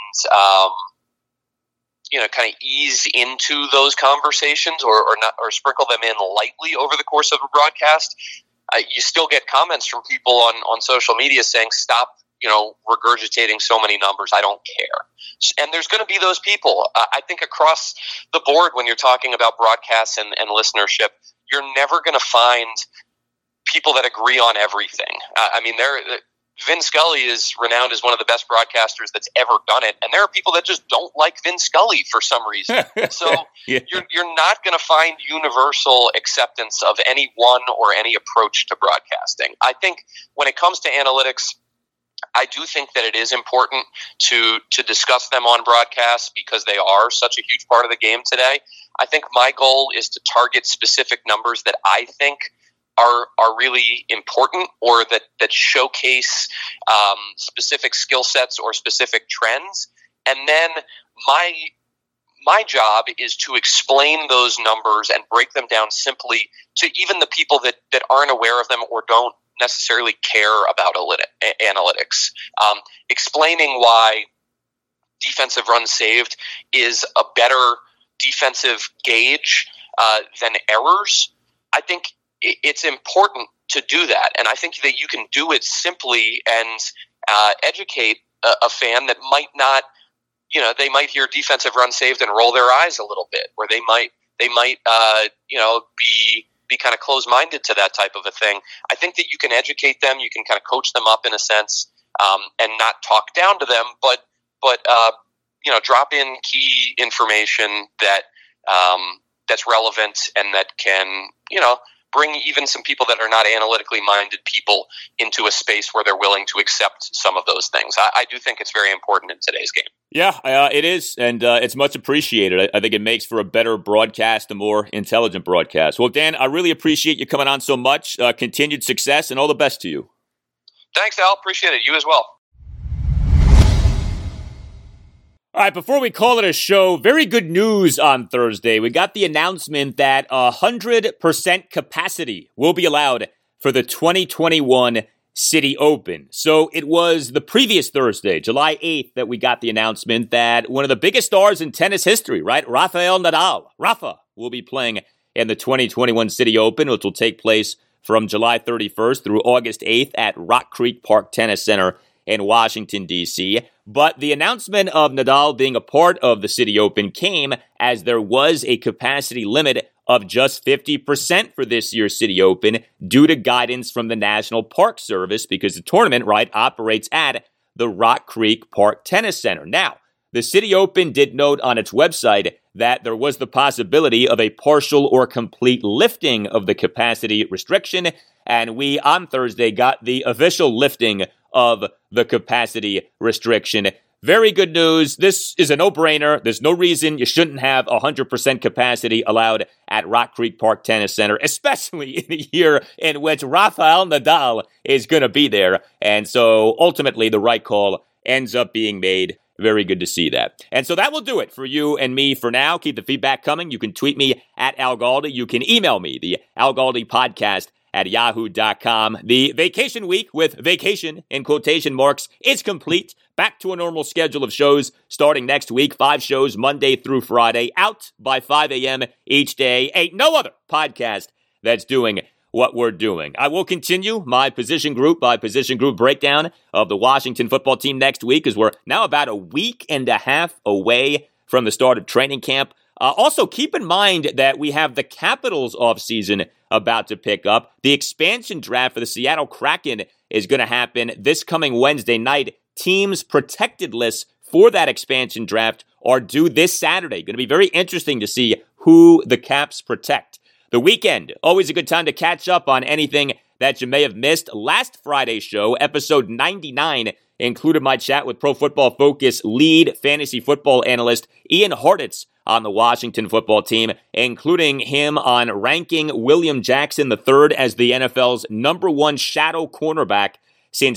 kind of ease into those conversations or sprinkle them in lightly over the course of a broadcast, you still get comments from people on social media saying, stop, regurgitating so many numbers. I don't care. And there's going to be those people. I think across the board, when you're talking about broadcasts and listenership, you're never going to find people that agree on everything. Vin Scully is renowned as one of the best broadcasters that's ever done it, and there are people that just don't like Vin Scully for some reason. So yeah. You're not going to find universal acceptance of any one or any approach to broadcasting. I think when it comes to analytics, I do think that it is important to discuss them on broadcasts because they are such a huge part of the game today. I think my goal is to target specific numbers that I think are really important or that showcase specific skill sets or specific trends. And then my job is to explain those numbers and break them down simply to even the people that aren't aware of them or don't necessarily care about analytics. Explaining why defensive runs saved is a better defensive gauge than errors. I think it's important to do that, and I think that you can do it simply and educate a fan that might not, they might hear defensive run saved and roll their eyes a little bit, or they might be kind of closed-minded to that type of a thing. I think that you can educate them, you can kind of coach them up in a sense, and not talk down to them, but drop in key information that that's relevant and that can, bring even some people that are not analytically minded people into a space where they're willing to accept some of those things. I do think it's very important in today's game. Yeah, it is, and it's much appreciated. I think it makes for a better broadcast, a more intelligent broadcast. Well, Dan, I really appreciate you coming on so much. Continued success, and all the best to you. Thanks, Al. Appreciate it. You as well. All right, before we call it a show, very good news on Thursday. We got the announcement that 100% capacity will be allowed for the 2021 City Open. So it was the previous Thursday, July 8th, that we got the announcement that one of the biggest stars in tennis history, right, Rafael Nadal, Rafa, will be playing in the 2021 City Open, which will take place from July 31st through August 8th at Rock Creek Park Tennis Center in Washington, D.C. But the announcement of Nadal being a part of the City Open came as there was a capacity limit of just 50% for this year's City Open due to guidance from the National Park Service because the tournament, right, operates at the Rock Creek Park Tennis Center. Now, the City Open did note on its website that there was the possibility of a partial or complete lifting of the capacity restriction, and we on Thursday got the official lifting of the capacity restriction. Very good news. This is a no-brainer. There's no reason you shouldn't have 100% capacity allowed at Rock Creek Park Tennis Center, especially in a year in which Rafael Nadal is going to be there. And so ultimately the right call ends up being made. Very good to see that. And so that will do it for you and me for now. Keep the feedback coming. You can tweet me at Al Galdi. You can email me, the Al Galdi podcast at yahoo.com. The vacation week with vacation in quotation marks is complete. Back to a normal schedule of shows starting next week. 5 shows Monday through Friday, out by 5 a.m. each day. Ain't no other podcast that's doing what we're doing. I will continue my position group by position group breakdown of the Washington football team next week, as we're now about a week and a half away from the start of training camp. Also, keep in mind that we have the Capitals offseason about to pick up. The expansion draft for the Seattle Kraken is going to happen this coming Wednesday night. Teams' protected lists for that expansion draft are due this Saturday. Going to be very interesting to see who the Caps protect. The weekend, always a good time to catch up on anything that you may have missed. Last Friday's show, episode 99, included my chat with Pro Football Focus lead fantasy football analyst Ian Hartitz on the Washington football team, including him on ranking William Jackson III as the NFL's #1 shadow cornerback since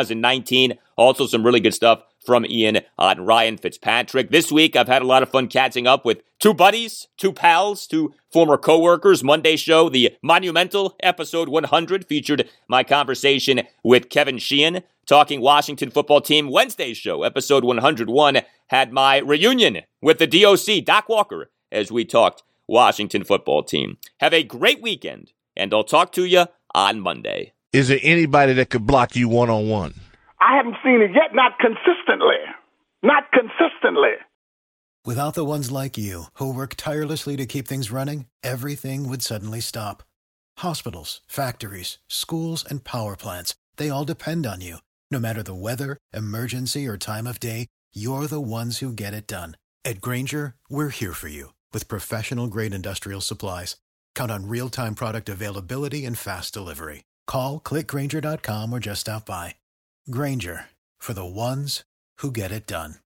2019. Also some really good stuff from Ian on Ryan Fitzpatrick. This week, I've had a lot of fun catching up with 2 buddies, 2 pals, 2 former coworkers. Monday show, the monumental episode 100, featured my conversation with Kevin Sheehan talking Washington football team. Wednesday show, episode 101, had my reunion with the DOC, Doc Walker, as we talked Washington football team. Have a great weekend, and I'll talk to you on Monday. Is there anybody that could block you one-on-one? I haven't seen it yet, not consistently. Not consistently. Without the ones like you, who work tirelessly to keep things running, everything would suddenly stop. Hospitals, factories, schools, and power plants, they all depend on you. No matter the weather, emergency, or time of day, you're the ones who get it done. At Grainger, we're here for you with professional-grade industrial supplies. Count on real-time product availability and fast delivery. Call, click Grainger.com, or just stop by. Grainger, for the ones who get it done.